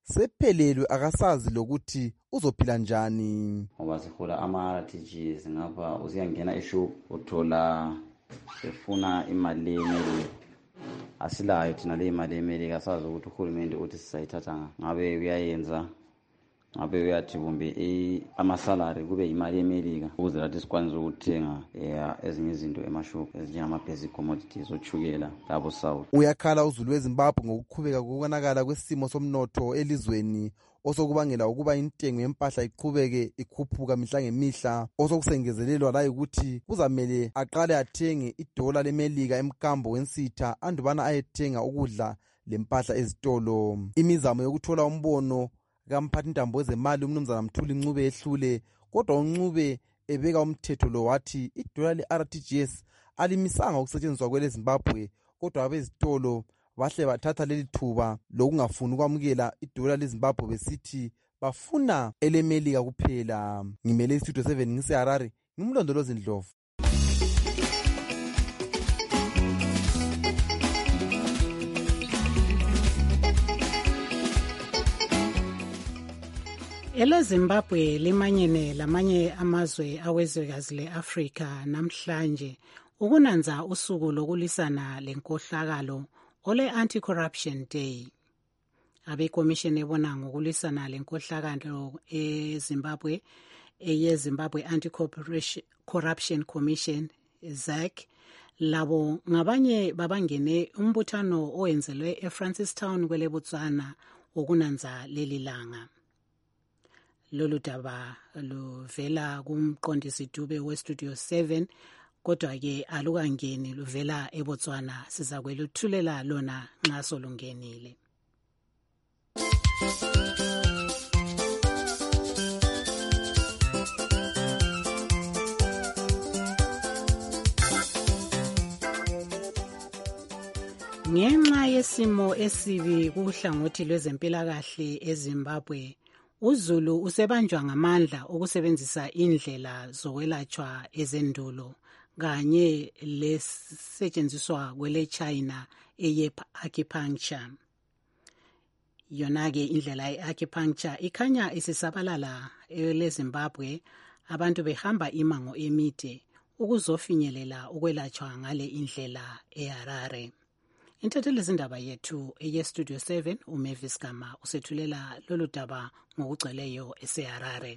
sephelelwe akasazi lokuthi uzophila njani. Ngoba sihola ama-RTGs ngapha usiyangena eshop uthola efuna imali eMelika. Asilayo thina le imali eMelika, asazi ukuthi uhulumende uthi sizayithatha ngabe uyayenza, ngabe uyathi kumbe amasalary kube imali eMelika ukuze lathi sikwanise ukuthenga ezinye izinto emashop ezinjengama-basic commodities ochukela labo South. Uyakhala uZulu weZimbabwe ngokuqhubeka kokonakala kwesimo somnotho elizweni osokubangela ukuba intengo yempahla iqhubeke ikhuphuka mihla ngemihla, osokusengezelelwa la ukuthi kuzamele aqale athenge idola leMelika emkambo wensitha andubana ayethenga ukudla lempahla ezitolo. Imizamo yokuthola umbono kamphathintambo wezemali umnumzana Mthuli Ncube ehlule, kodwa uNcube ebeka umthetho lo wathi idola le-RTGS alimisanga ukusetshenziswa kwele Zimbabwe, kodwa abezitolo bahle bathatha leli thuba lokungafuni ukwamukela idola leZimbabwe besithi bafuna eleMelika kuphela. Ngimele iStudio 7 ngiseHarare, ngimlondolozi Ndlovu. EleZimbabwe limanyene lamanye amazwe awezwekazi le-Afrika namhlanje ukunanza usuku lokulisana lenkohlakalo ole-Anti-Corruption Day. Abekomishini ebona ngokulisana lenkohlakalo eZimbabwe ye-Zimbabwe Anti-Corruption Commission, ZAC, labo ngabanye babangene umbuthano owenzelwe eFrancistown kwele Botswana ukunanza leli langa. Lolu daba luvela kumqondisi Dube weStudio 7, kodwa-ke alukangeni luvela eBotswana. Sizakweluthulela lona nxa solungenile. Ngenxa yesimo esibi kuhlangothi lwezempilakahle eZimbabwe, uZulu usebanjwa ngamandla ukusebenzisa indlela zokwelatshwa ezendulo kanye lesetshenziswa kwele China eye-acupuncture. Yona-ke indlela ye-acupuncture ikhanya isisabalala eleZimbabwe, abantu behamba imango emide ukuzofinyelela ukwelatshwa ngale indlela eHarare. Inthethelezindaba yethu eyeStudio 7 uMavis Gama usethulela lolu daba ngokugcweleyo eseHarare.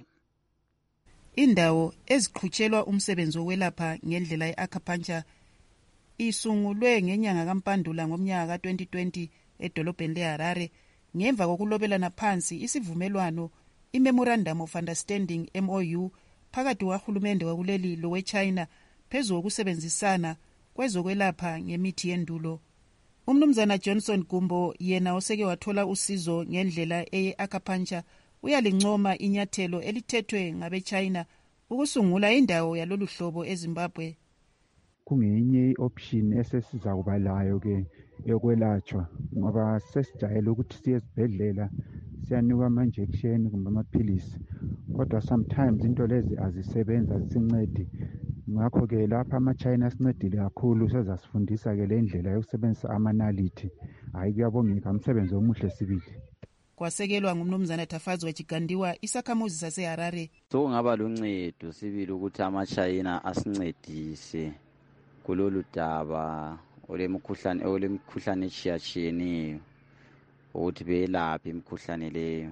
Indawo eziqhutshelwa umsebenzi wokwelapha ngendlela ye-acupuncture isungulwe ngenyanga kaMpandula ngomnyaka ka-2020 edolobheni leHarare ngemva kokulobelana phansi isivumelwano iMemorandum of Understanding MOU phakathi kwahulumende wakuleli lowe-China phezu kokusebenzisana kwezokwelapha ngemithi yendulo. Umnumzana Johnson Gumbo yena oseke wathola usizo ngendlela eye-acupuncture uyalincoma inyathelo elithethwe ngabe-China ukusungula indawo yalolu hlobo eZimbabwe. Kungenye i-option esesiza kuba layo ke yokwelatshwa ngoba sesijayele ukuthi siye esibhedlela siyanikwa ama-injection kumbe amaphilisi, kodwa sometimes into lezi azisebenzi, azisincedi. Ngakho-ke lapha ama-China asincedile kakhulu, sezasifundisa-ke le ndlela yokusebenzisa amanalithi. Hhayi, kuyabongeka, umsebenzi omuhle sibili. Kwasekelwa ngumnumzana Tafazi Wachigandiwa, isakhamuzi saseHarare. Sokungaba luncedo sibili ukuthi ama-China asincedise kulolu daba olemikhuhlane etshiyatshiyeneyo ukuthi belaphe imikhuhlane leyo,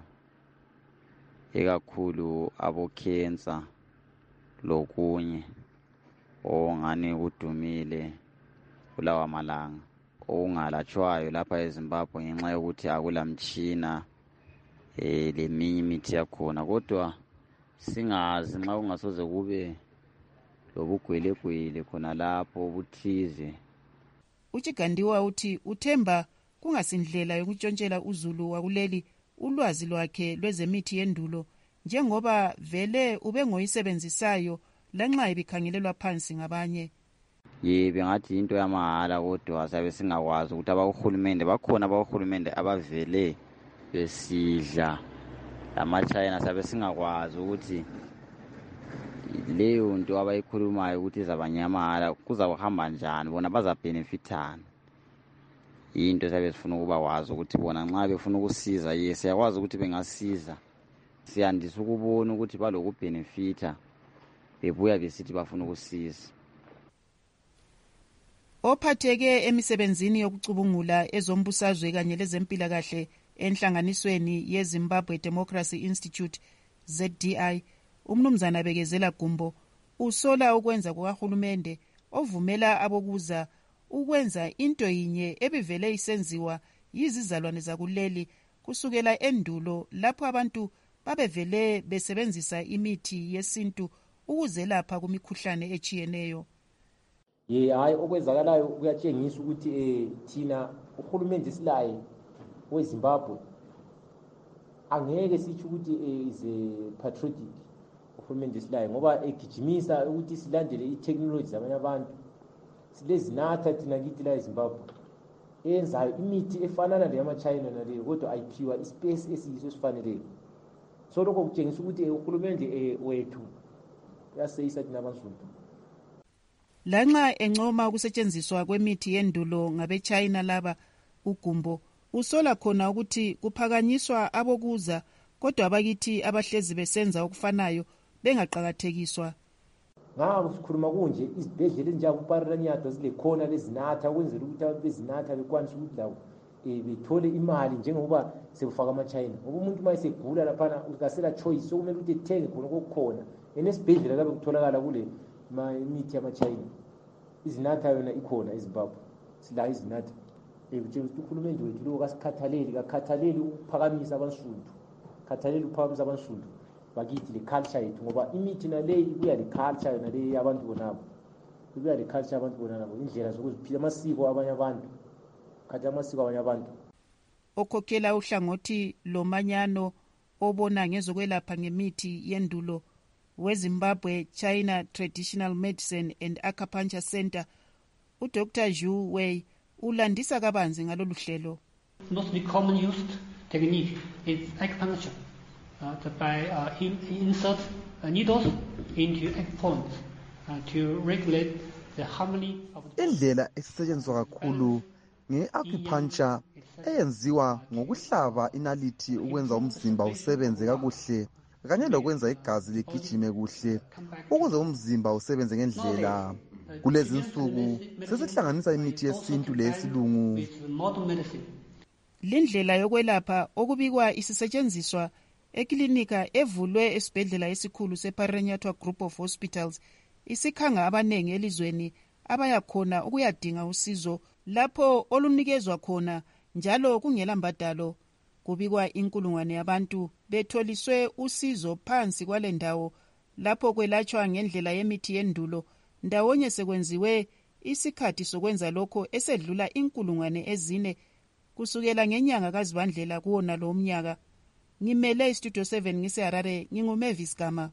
ekakhulu abo-cancer lokunye ongani kudumile kulawa malanga okungalatshwayo lapha eZimbabwe ngenxa yokuthi akulamtshina leminye imithi yakhona, kodwa singazi nxa kungasoze kube lobugwelegwele khona lapho obuthize. Uchigandiwa uthi uthemba kungasindlela yokutshontshela uZulu wakuleli ulwazi lwakhe lwezemithi yendulo njengoba vele ubengoyisebenzisayo lanxa ibikhangelelwa phansi ngabanye. Yebe ngathi into yamahala, kodwa sabe singakwazi ukuthi abahulumende bakhona, abahulumende abavele besidla lama-China, sabe singakwazi ukuthi leyo nto abayikhulumayo ukuthi izabanyamahala kuzawuhamba njani, bona bazabhenefithana. yinto esabe sifuna ukuba wazi ukuthi bona nxa befuna ukusiza siyakwazi ukuthi bengasiza. Siyandisa ukubona ukuthi balokubhenefitha bebuya besithi bafuna ukusiza. Ophatheke emisebenzini yokucubungula ezombusazwe kanye lezempilakahle enhlanganisweni yeZimbabwe Democracy Institute ZDI, umnumzana Bekezela Gumbo usola ukwenza kukahulumende ovumela abokuza ukwenza into yinye ebivele isenziwa yizizalwane zakuleli kusukela endulo lapho abantu babevele besebenzisa imithi yesintu ukuzelapha kumikhuhlane echiyeneyo. Hayi okwenzakalayo kuyatshengisa ukuthi thina uhulumende silaye weZimbabwe angeke sithi ukuthi is patriotic uhulumende silaye ngoba egijimisa ukuthi silandele itechnology zabanye abantu. Silezinatha thina kithi la eZimbabwe enzayo imithi efanana leyama-China naleyo kodwa ayiphiwa ispace esiyiso esifaneleyo. So lokho kutshengisa ukuthi uhulumende wethu uyaseyisa thina abansundu. Lanxa encoma ukusetshenziswa kwemithi yendulo ngabe-China laba, uGumbo usola khona ukuthi kuphakanyiswa abokuza kodwa abakithi abahlezi besenza okufanayo bengaqakathekiswa. Ngakho sikhuluma kunje izibhedlela ezinjengoParanyatwa zilekhona lezinatha ukwenzela ukuthi abantu bezinatha bekwanise ukuthi lawo bethole imali njengoba sekufaka ama-China. Ngoba umuntu uma esegula laphana ukasela choice sokumele ukuthi ethenge khona kokukhona. Enesibhedlela labe kutholakala kule imithi yama-China. Izinatha yona ikhona eZimbabwe. Sila izinatha. Kutshengisa ukuthi uhulumende wethu lo kakhathaleli ukuphakamisa abansundu. Khathaleli ukuphakamisa abansundu. Bakithi le culture yethu ngoba imithi naleyi ibuya le culture yona le yabantu bonabo. Ibuya le culture yabantu bonabo indlela zokuziphila amasiko abanye abantu. Khathi amasiko abanye abantu. Okhokhela uhlangothi lomanyano obona ngezokwelapha ngemithi yendulo weZimbabwe China Traditional Medicine and Acupuncture Center, uDr. Zhu Wei ulandisa kabanzi ngalolu hlelo. Most common used technique is acupuncture. By insert needles into egg points to regulate the harmony of the indlela esisetshenziswa kakhulu nge-acupuncture eyenziwa ngokuhlaba inalithi ukwenza umzimba usebenze kakuhle kanye lokwenza igazi ligijime kuhle ukuze umzimba usebenze ngendlela. Kulezi insuku sesihlanganisa imithi yesintu leyesilungu. Lindlela yokwelapha okubikwa isisetshenziswa eklinika evulwe esibhedlela esikhulu seParanyatwa Group of Hospitals isikhanga abanengi elizweni abaya khona ukuyadinga usizo lapho olunikezwa khona njalo kungela mbadalo. Kubikwa inkulungwane yabantu betholiswe usizo phansi kwale ndawo lapho kwelatshwa ngendlela yemithi yendulo. Ndawonye sekwenziwe isikhathi sokwenza lokho esedlula 4,000 kusukela ngenyanga kaZibandlela kuwona lo mnyaka. Ngimele iStudio 7 ngiseHarare, nginguMavis Gama.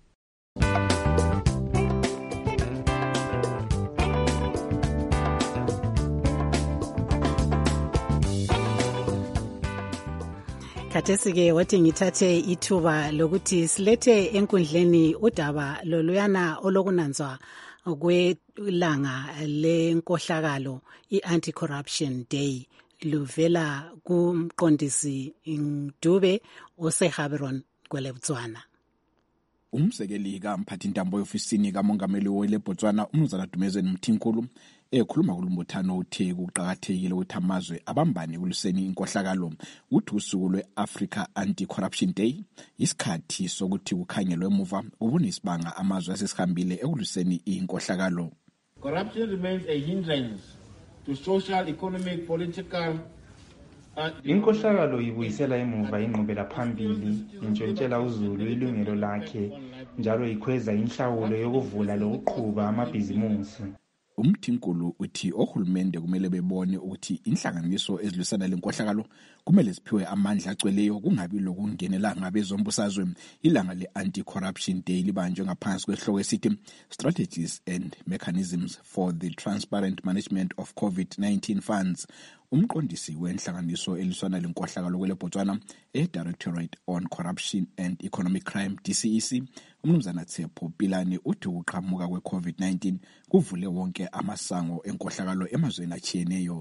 Khathesi-ke wathi ngithathe ithuba lokuthi silethe enkundleni udaba loluyana olokunanzwa kwelanga lenkohlakalo i-Anti-Corruption Day luvela kumqondisi Dube oseHaberon kweleBotswana. Umsekeli kamphathintambo ofisini kamongameli weleBotswana umnumzana Dumezeni Mthimkhulu ekhuluma kulumbuthano uthe kuqakathekile ukuthi amazwe abambane kuluseni inkohlakalo. Uthi usuku lwe-Africa Anti-Corruption Day isikhathi sokuthi kukhangelwe emuva kubone isibanga amazwe asesihambile ekuluseni inkohlakalo. Corruption remains a hindrance to social, economic, political. Inkohlakalo ibuyisela emuva inqubela phambili intshontshela uzulu ilungelo lakhe njalo ikhweza inhlawulo yokuvula lokuqhuba amabhizimusi. Umthimkhulu uthi ohulumende kumele bebone ukuthi inhlanganiso ezilwisana lenkohlakalo kumele ziphiwe amandla agcweleyo kungabi lokungenela ngabezombusazwe. Ilanga le-Anti-Corruption Day libanjwe ngaphansi kwesihloko esithi Strategies and Mechanisms for the Transparent Management of COVID-19 Funds. Umqondisi wenhlanganiso eliswana lenkohlakalo kweleBotswana e-Directorate on Corruption and Economic Crime DCEC umnumzana Tshepo Pilani uthi ukuqhamuka kwe-COVID-19 kuvule wonke amasango enkohlakalo emazweni achiyeneyo.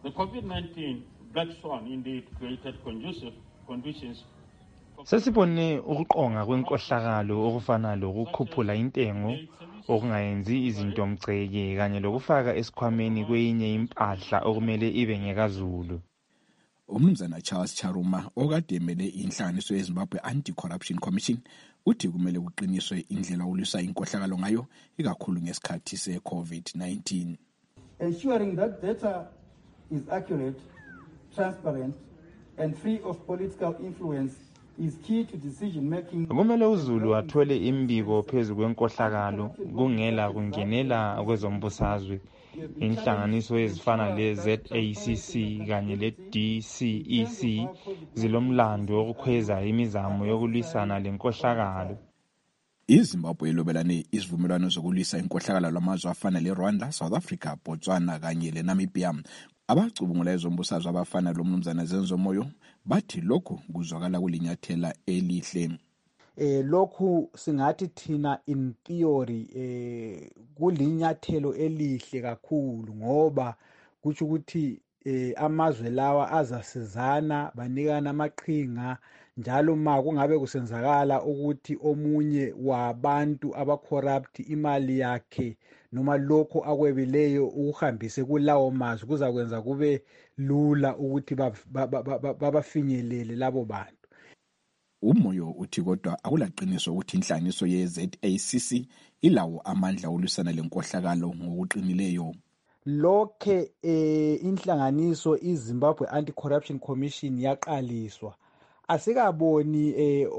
The COVID-19 black swan indeed created conducive conditions. Sesibone ukuqonga kwenkohlakalo okufana lokukhuphula intengo, okungayenzi izinto mceke kanye lokufaka esikhwameni kwenye impahla okumele ibe ngekaZulu. Umnumzana Charles Charuma okade emele inhlanganiso yeZimbabwe Anti-Corruption Commission uthi kumele kuqiniswe indlela olwisa inkohlakalo ngayo ikakhulu ngesikhathi se-COVID-19. Ensuring that data is accurate, transparent and free of political influence is key to decision making. Kumele uZulu athole imbiko phezu kwenkohlakalo kungela kungenela kwezombusazwe. Inhlanganiso ezifana le-ZACC kanye le-DCEC zilomlando wokukhweza imizamo yokulwisana lenkohlakalo. iZimbabwe ilobelane isivumelwano zokulwisa inkohlakalo lwamazwe afana leRwanda, South Africa, Botswana kanye leNamibia. Abacubungula ezombusazwe abafana lomnumzana Zenzo Moyo bathi lokhu kuzwakala kulinyathela elihle. Lokhu singathi thina in theory kulinyathelo elihle kakhulu ngoba kuthi ukuthi amazwe lawa azasizana banikana amaqhinga njalo ma kungabe kusenzakala ukuthi omunye wabantu abacorrupt imali yakhe noma lokho akwebileyo ukuhambise kulawo mazwe kuzakwenza kube lula ukuthi babafinyelele labo bantu. Umoyo uthi kodwa akulaqiniso ukuthi inhlanganiso ye-ZACC ilawo amandla olwisana lenkohlakalo ngokuqinileyo. Lokhe inhlanganiso iZimbabwe Anti-Corruption Commission yaqaliswa asikaboni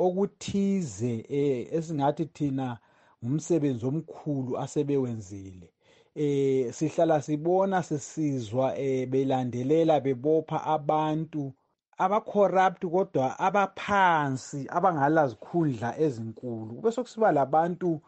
okuthize esingathi thina ngumsebenzi omkhulu asebewenzile. Sihlala sibona sisizwa belandelela bebopha abantu abacorrupt kodwa abaphansi abangala zikhundla ezinkulu. Kube sokusiba labantu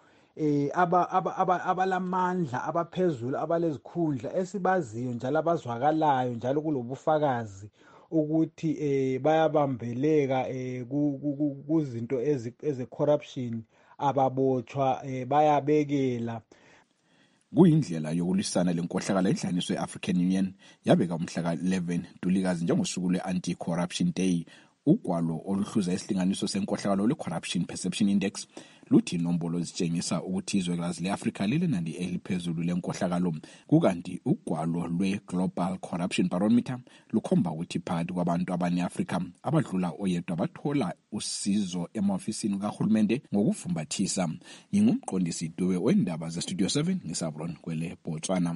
abalamandla abaphezulu abalezikhundla esibaziyo njalo abazwakalayo njalo kulobufakazi ukuthi bayabambeleka kuzinto eze-corruption ababotshwa bayabekela. Kuyindlela yokulwisana lenkohlakalo enhlanganiso ye-African Union yabeka umhla ka-11 Ntulikazi njengosuku lwe-Anti-Corruption Day. Ugwalo oluhluza isilinganiso senkohlakalo le-Corruption Perception Index luthi inombolo zitshengisa ukuthi izwekazi le-Afrika lilenani eliphezulu lenkohlakalo, kukanti ugwalo lwe-Global Corruption Barometer lukhomba ukuthi phakathi kwabantu abane-Afrika abadlula oyedwa bathola usizo ema-ofisini kahulumende ngokufumbathisa. Ngingumqondisi Dube wendaba ze-Studio 7 ngisabron kwele Botswana.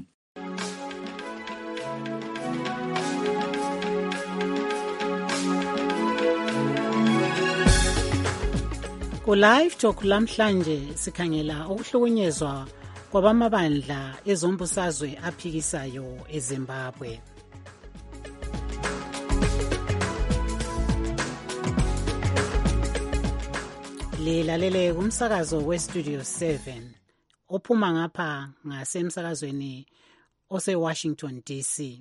Ku-Live Talk lamhlanje sikhangela ukuhlukunyezwa kwabamabandla ezombusazwe aphikisayo eZimbabwe. Lilalele kumsakazo we-Studio 7 ophuma ngapha ngasemsakazweni ose-Washington DC.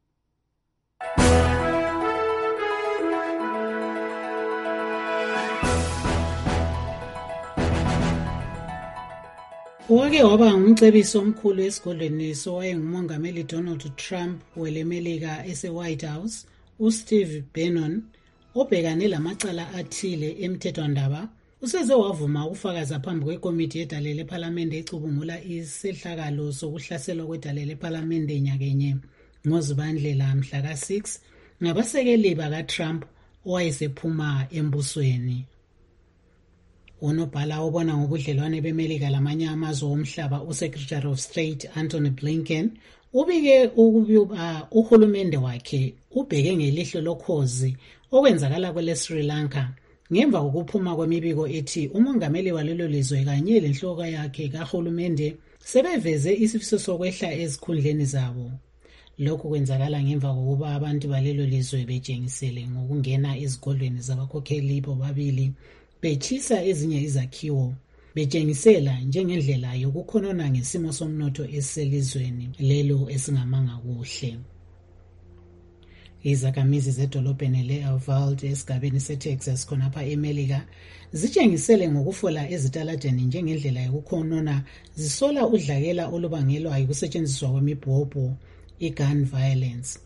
Wake waba ngumcebisi omkhulu esigodlweni sowayengumongameli Donald Trump welemelika ese-White House, uSteve Bannon, obhekane lamacala athile emthethwandaba, useze wavuma ukufakaza phambi kwekomiti yedale lephalamende ecubungula isehlakalo sokuhlaselwa kwedale lephalamende nyakenye ngoZibandlela mhla ka-6 ngabasekeli bakaTrump owayesephuma embusweni. Unobhala obona ngobudlelwane bemelika lamanye amazwe omhlaba uSecretary of State Anthony Blinken ubike ukuba uhulumende wakhe ubheke ngelihlo lokhozi okwenzakala kwele-Sri Lanka ngemva kokuphuma kwemibiko ethi umongameli walelo lizwe kanye lenhloko yakhe kahulumende sebeveze isifiso sokwehla ezikhundleni zabo. Lokhu kwenzakala ngemva kokuba abantu balelo lizwe betshengisele ngokungena ezigodlweni zabakhokheli bobabili betshisa ezinye izakhiwo betshengisela njengendlela yokukhonona ngesimo somnotho esiselizweni lelo esingamanga kuhle. Izakhamizi zedolobheni le-Uvalde esigabeni seTexas khonapha eMelika zitshengisele ngokufola ezitaladeni njengendlela yokukhonona zisola udlakela olubangelwa yikusetshenziswa kwemibhobho, i-gun violence.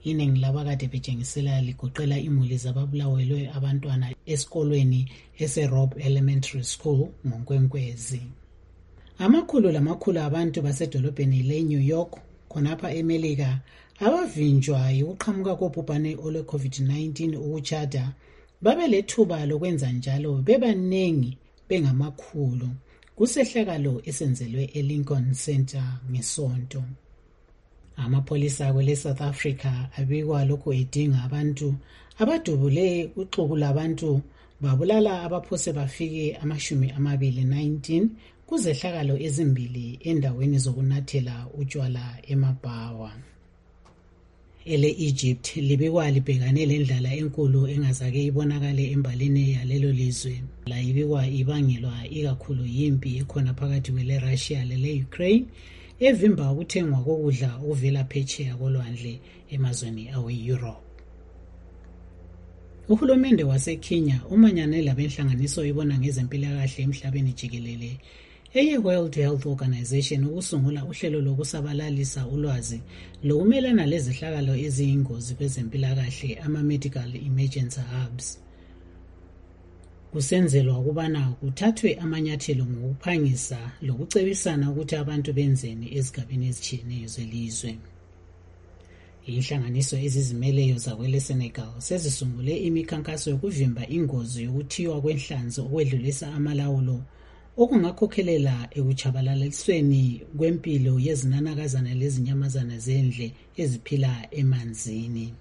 iningi labakade betshengisela ligoqela imuli zababulawelwe abantwana esikolweni ese-Robb Elementary School ngoNkwenkwezi. Amakhulu lamakhulu abantu basedolobheni le-New York khonapha eMelika abavinjwa yikuqhamuka kobhubhane olwe-COVID-19 ukutshada babe lethuba lokwenza njalo bebaningi bengamakhulu kusehlakalo esenzelwe eLincoln Center ngeSonto. Amapholisa kwele South Africa abikwa lokhu edinga abantu abadubule uxuku labantu babulala abaphose bafike 2019 kuzehlakalo ezimbili endaweni zokunathela utshwala eMabawa. Ele-Egypt libikwa libhekane lendlala enkulu engazake ibonakale embalini yalelo lizwe. La ibikwa ibangelwa ikakhulu yimpi ekhona phakathi kwele-Russia lele-Ukraine evimba ukuthengwa kokudla okuvela phetsheya kolwandle emazweni awe-Europe. Uhulumende waseKenya umanyane labenhlanganiso ibona ngezempilakahle emhlabeni jikelele eye-World Health Organization ukusungula uhlelo lokusabalalisa ulwazi lokumelana lezihlakalo eziyingozi kwezempilakahle ama-Medical Emergency Hubs. Kusenzelwa ukubana kuthathwe amanyathelo ngokuphangisa lokucebisana ukuthi abantu benzeni ezigabeni ezitshiyeneyo zelizwe. Inhlanganiso ezizimeleyo zakwele Senegal sezisungule imikhankaso yokuvimba ingozi yokuthiwa kwenhlanzi okwedlulisa amalawulo okungakhokhelela ekuchabalalisweni kwempilo yezinanakazana lezinyamazana zendle eziphila emanzini.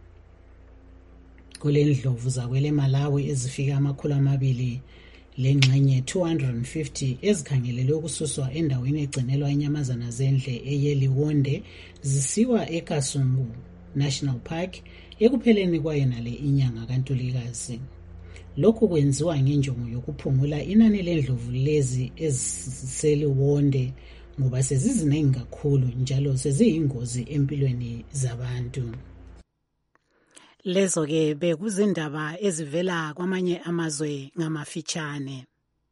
Kule ndlovu zakwele Malawi ezifika 200 lengxenye 250 ezikhangelelwe ukususwa endaweni egcinelwa inyamazana zendle eyeliwonde zisiwa eKasungu National Park ekupheleni kwayona le inyanga kaNtulikazi. Lokhu kwenziwa ngenjongo yokuphungula inani lendlovu lezi eziseliwonde ngoba seziziningi kakhulu njalo seziyingozi empilweni zabantu. Lezo-ke bekuzindaba ezivela kwamanye amazwe ngamafitshane.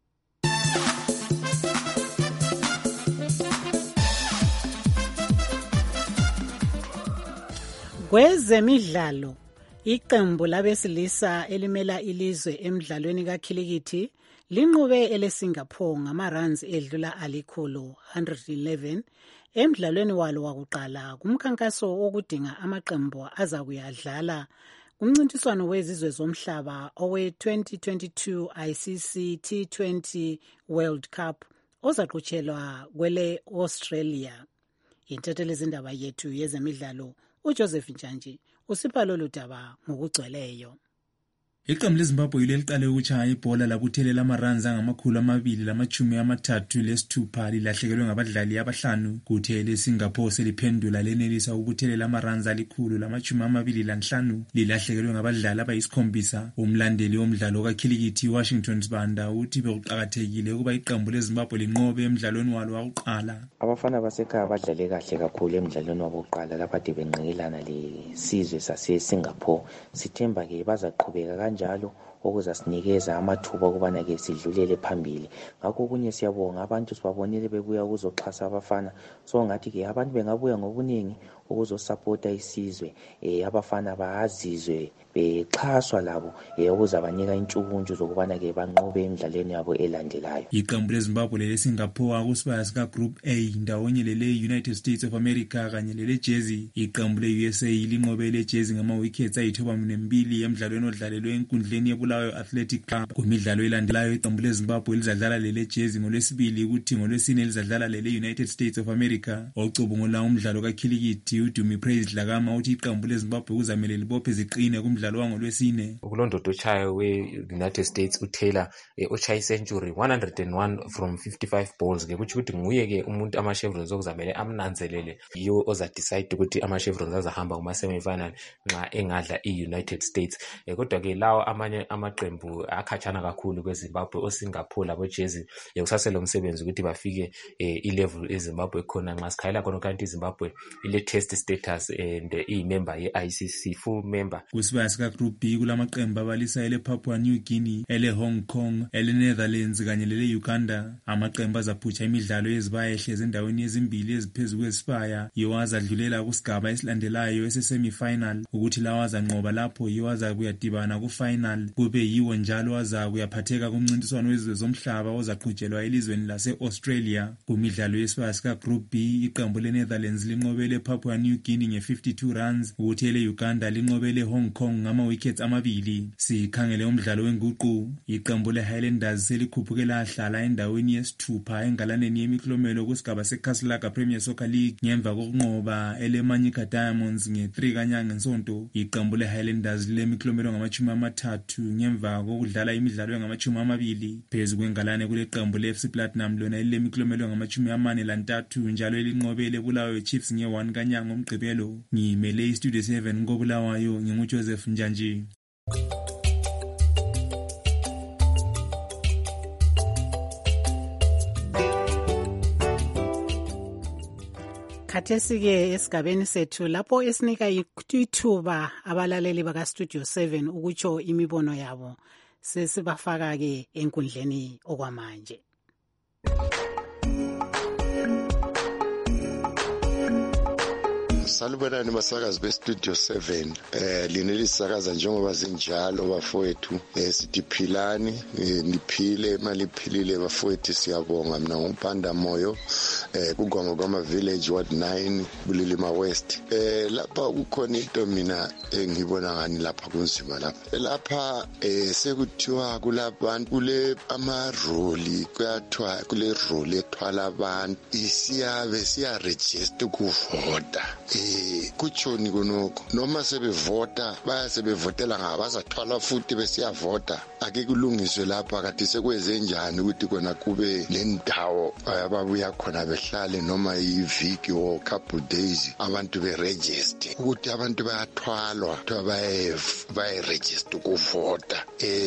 Kwezemidlalo, iqembu labesilisa elimela ilizwe emidlalweni kakhilikithi linqobe eleSingapore ngama-runs edlula alikhulu 111 emidlalweni walo wakuqala kumkhankaso wokudinga amaqembu azakuyadlala kumncintiswano wezizwe zomhlaba owe-2022 ICC T20 World Cup ozaqhutshelwa kwele Australia. Intatheli zindaba yethu yezemidlalo uJoseph Njanji usipha lolu daba ngokugcweleyo. Iqembu leZimbabwe yile liqale ukuchaya ibhola labuthelela ama-runs angama-236 lilahlekelwe ngabadlali abahlanu kuthe leSingapore seliphendula lenelisa ukubuthelela ama-runs ali-125 lilahlekelwe ngabadlali abayisikhombisa. Umlandeli womdlalo kakhilikithi Washington Sibanda uthi bekuqakathekile ukuba iqembu leZimbabwe linqobe emdlalweni walo wakuqala. Abafana basekhaya badlale kahle kakhulu emdlalweni wabo wokuqala lapha de benqekelana lesizwe saseSingapore. Sithemba ke bazaqhubeka njalo okuzasinikeza amathuba ukubana ke sidlulele phambili. Ngakho kunye siyabonga abantu sibabonile bebuya ukuzoxhasa abafana. So ngathi ke abantu bengabuya ngobuningi ukuzosupporta isizwe. Abafana bazizwe bexhaswa labo ukuzabanika intshukuntshu zokubana ke banqobe emidlalweni yabo elandelayo. Iqembu leZimbabwe leSingapore akusibaya sika Group A ndawonye lele-United States of America kanye lele-Jersey. Iqembu le-USA linqobe le-Jersey ngama-wickets ayi-2 emidlalweni odlalelwe enkundleni yeBulawayo Athletic Club. Kumidlalo elandelayo iqembu leZimbabwe lizadlala lele-Jersey ngolwesibili kuthi ngolwesine lizadlala lele-United States of America. Ocubungula umdlalo kakhilikithi uDumi Praise Dlakama uthi iqembu leZimbabwe kuzamele libophe ziqine kumdlalo wangolwesine. Ukulondoda uchayo we-United States uTaylor uchaye century 101 from 55 balls ke kuthi ukuthi nguye ke umuntu ama-Chevrons okuzamele amnanzelele yiwo ozadecide ukuthi ama-Chevrons azahamba kuma-semifinal nxa engadla i-United States. Kodwa ke lawo amanye amaqembu akhatshana kakhulu kweZimbabwe oSingapore laboJersey kusasele umsebenzi ukuthi bafike i-level eZimbabwe khona nxa sikhayela khona kanti iZimbabwe ile-test status and iyi-member ye-ICC full member. Kusibaya sika-Group B kulamaqembu abalisa ele-Papua New Guinea, ele-Hong Kong, ele-Netherlands kanye lele-Uganda. Amaqembu azaphutsha imidlalo yezibaya ehlezi endaweni ezimbili eziphezu kwesibaya yiwo azadlulela kusigaba esilandelayo ese-semi-final ukuthi lawo azanqoba lapho yiwo azakuyadibana ku-final kube yiwo njalo azakuyaphatheka kumncintiswano wezizwe zomhlaba ozaqhutshelwa elizweni lase-Australia. Kumidlalo yesibaya sika-Group B iqembu le-Netherlands linqobele Papua New Guinea nge-52 runs ukuthi ele-Uganda linqobele Hong Kong ngama-wickets amabili. Sikhangele umdlalo wenguqu iqembu le-Highlanders selikhuphukela lahlala endaweni yesithupha engalaneni yemiklomelo kusigaba se-Casablanca Premier Soccer League ngemva kokunqoba ele-Manyika Diamonds nge-3 kanyanga nsonto. Iqembu le-Highlanders lemiklomelo ngama-30 ngemva kokudlala imidlalo engama-20 phezu kwengalane kule qembu le-FC Platinum lona lilemiklomelo ngama-43 njalo elinqobele Bulawayo Chiefs nge-1 kanyanga ngomgqibelo. Ngimele iStudio 7 koBulawayo nginguJoseph Njanji. Khathesi-ke esigabeni sethu lapho esinika ithuba abalaleli bakaStudio 7 ukutsho imibono yabo sesibafaka-ke enkundleni okwamanje. Salubonani basakazi beStudio 7. Linelisakaza njengoba zinjalo bafowethu. Sithi philani, niphile maliphilile bafowethu siyabonga. Mina ngumpanda moyo kugwama kwama village ward 9 Bulilima West. Lapha kukhona into mina engibona ngani lapha kunzima lapha. Lapha sekuthiwa kulabantu kule amaroli kuyathiwa kule role ethwala abantu isiyabe siya register ukuvota. Kutshoni konoko noma sebevota bayasebevotela ngabazathwala futhi besiyavota ake kulungiswe lapha kade sekweze njani ukuthi kona kube lendawo ababuya khona behlale noma iviki or couple days abantu beregister ukuthi abantu bayathwalwa baye register ukuvota.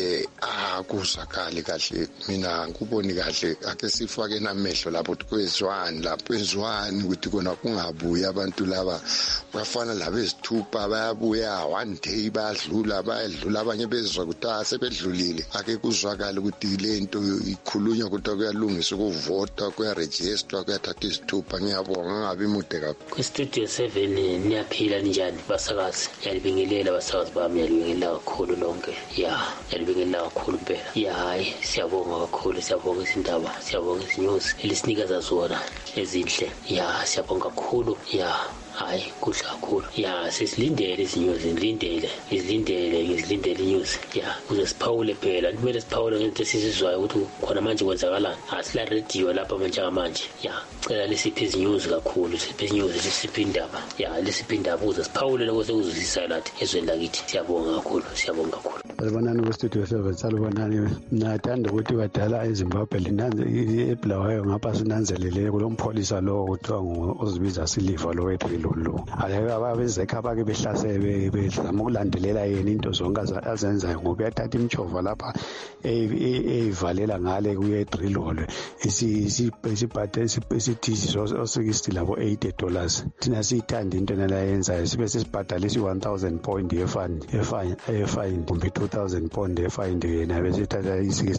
Akusakali kahle mina nguboni kahle ake sifake namehlo lapho kwezwani lapho ezwani ukuthi kona kungabuya abantu laba bafana labezithupha bayabuya one day bayadlula abanye bezwa ukuthi sebedlulile ake kuzwakala ukuthi lento ikhulunywa ukuthi kuyalungisa ukuvota kuyaregister kuyathatha izithupha. Ngiyabonga ngabe imude kakhulu. KwiStudio 7 niyaphila njani basakazi? Yalibingelela basakazi bami, yalibingelela kakhulu lonke. Yalibingelela kakhulu impela. Hayi siyabonga kakhulu, siyabonga izindaba, siyabonga izinews elisinika zona ezinhle. Siyabonga kakhulu. Hayi kuhle kakhulu. Sesilindele izinews, ngizilindele inews. Kuze siphawule phela, kumele siphawule ngento esizizwayo ukuthi khona manje kwenzakalani. Asila radio lapha manje. Cela lisiphe izinews kakhulu, siphe inews, lisiphe indaba. Lisiphe indaba ukuze siphawule lokho sekuzwisisa lathi ezweni lakithi. Siyabonga kakhulu. Salubonani kwiStudio 7. Salubonani. Nathanda ukuthi badala eZimbabwe eBulawayo ngapha sinanzelele kulompholisa lo kuthiwa ozibiza Siliva lo wetrilolo. Ababezekha bake behlasele bezama ukulandelela yena into zonke azenzayo ngoba uyathatha imchova lapha eyivalela ngale kuyetrilolo. Isibhade isithishi o60 labo $80. Thina siyithanda into nala yenzayo sibe sesibhadala isi-1000 point ye-fine kumbe 2000 pound ye-fine yena besithatha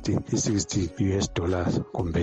$60 kumbe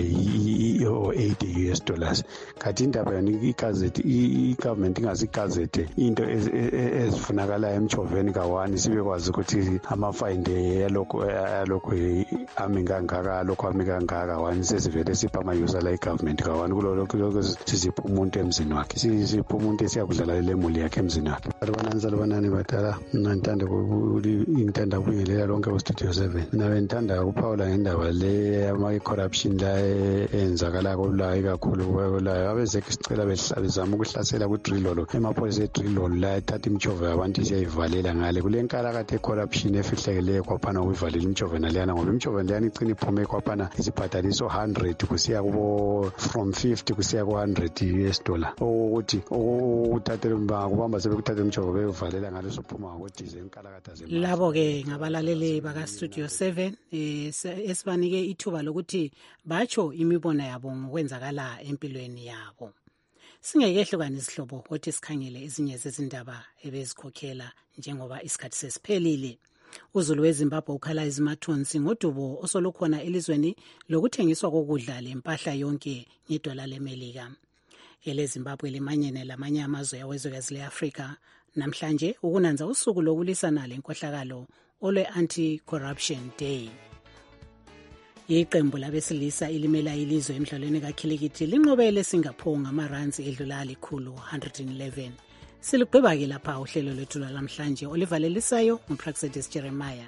$80. Kathi indaba yona i-government ingazigazete into ezifunakalayo emchoveni ka-1 sibekwazi ukuthi amafayinde yalokhu ami kangaka lokhu ami kangaka 1 sesivele sipha ama-user la i-government ka-1 kulokhu sizipha umuntu emzini wakhe sipha umuntu esiyakudlalalela emuli yakhe emzini wakhe. Salubonani badala. Mina ngithanda ukubingelela lonke kuStudio 7. Mina bengithanda ukuphawula ngendaba le ama-corruption la enzakala koBulawayo kakhulu koBulawayo abezekhe sicela bezama ukuhlasela kudrill eTrilolo, emapholisa eTrilolo la ethatha imtshova yabantu isiyayivalela ngale. Kulenkalakatha ecorruption efihlekeleyo kwaphana ukuyivalela imtshova naleyana, ngoba imtshova leyana icina iphume kwaphana izibhadaliso 100 kusiya kubo from 50 kusiya ku-100 US$, ukuthi ukuthathela kubamba sebekuthatha imtshova beyivalela ngale sophuma ngokuthi zenkalakatha labo-ke ngabalaleli baka-Studio 7 esibanike ithuba lokuthi batsho imibono yabo ngokwenzakala empilweni yabo. Singekehlukana isihlobo ukuthi sikhangele ezinye zezindaba ebezikhokhela njengoba isikhathi sesiphelile. UZulu weZimbabwe ukhala izimathonsi ngodubo osolukhona elizweni lokuthengiswa kokudla lempahla yonke $1 leMelika. EleZimbabwe limanyene lamanye amazwe awezwekazi le-Afrika namhlanje ukunanza usuku lokulisana lenkohlakalo olwe-Anti-Corruption Day. Iqembu labesilisa ilimela ilizwe emidlalweni kakhilikithi linqobele Singapore ngamaransi edlula 111. Siligqiba-ke lapha uhlelo lwethu lwalamhlanje olivalelisayo uPraxedis Jeremiah.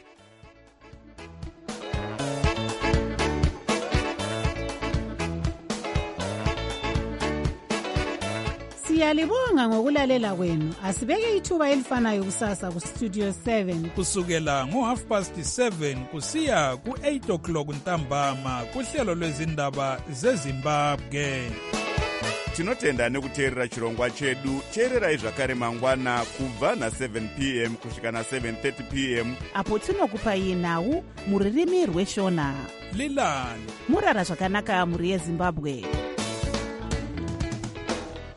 Siyalibonga ngokulalela kwenu. Asibeke ithuba elifanayo kusasa kuStudio 7 kusukela ngo7:30 kusiya ku8:00 ntambama kuhlelo lwezindaba zeZimbabwe. Tinotenda nekuteerera chirongwa chedu. Teererai zvakare mangwana kubva na7 p.m. kusvika na7:30 p.m. apo tinokupai nhau muririmi rweshona. Lilani murara zvakanaka muri yeZimbabwe.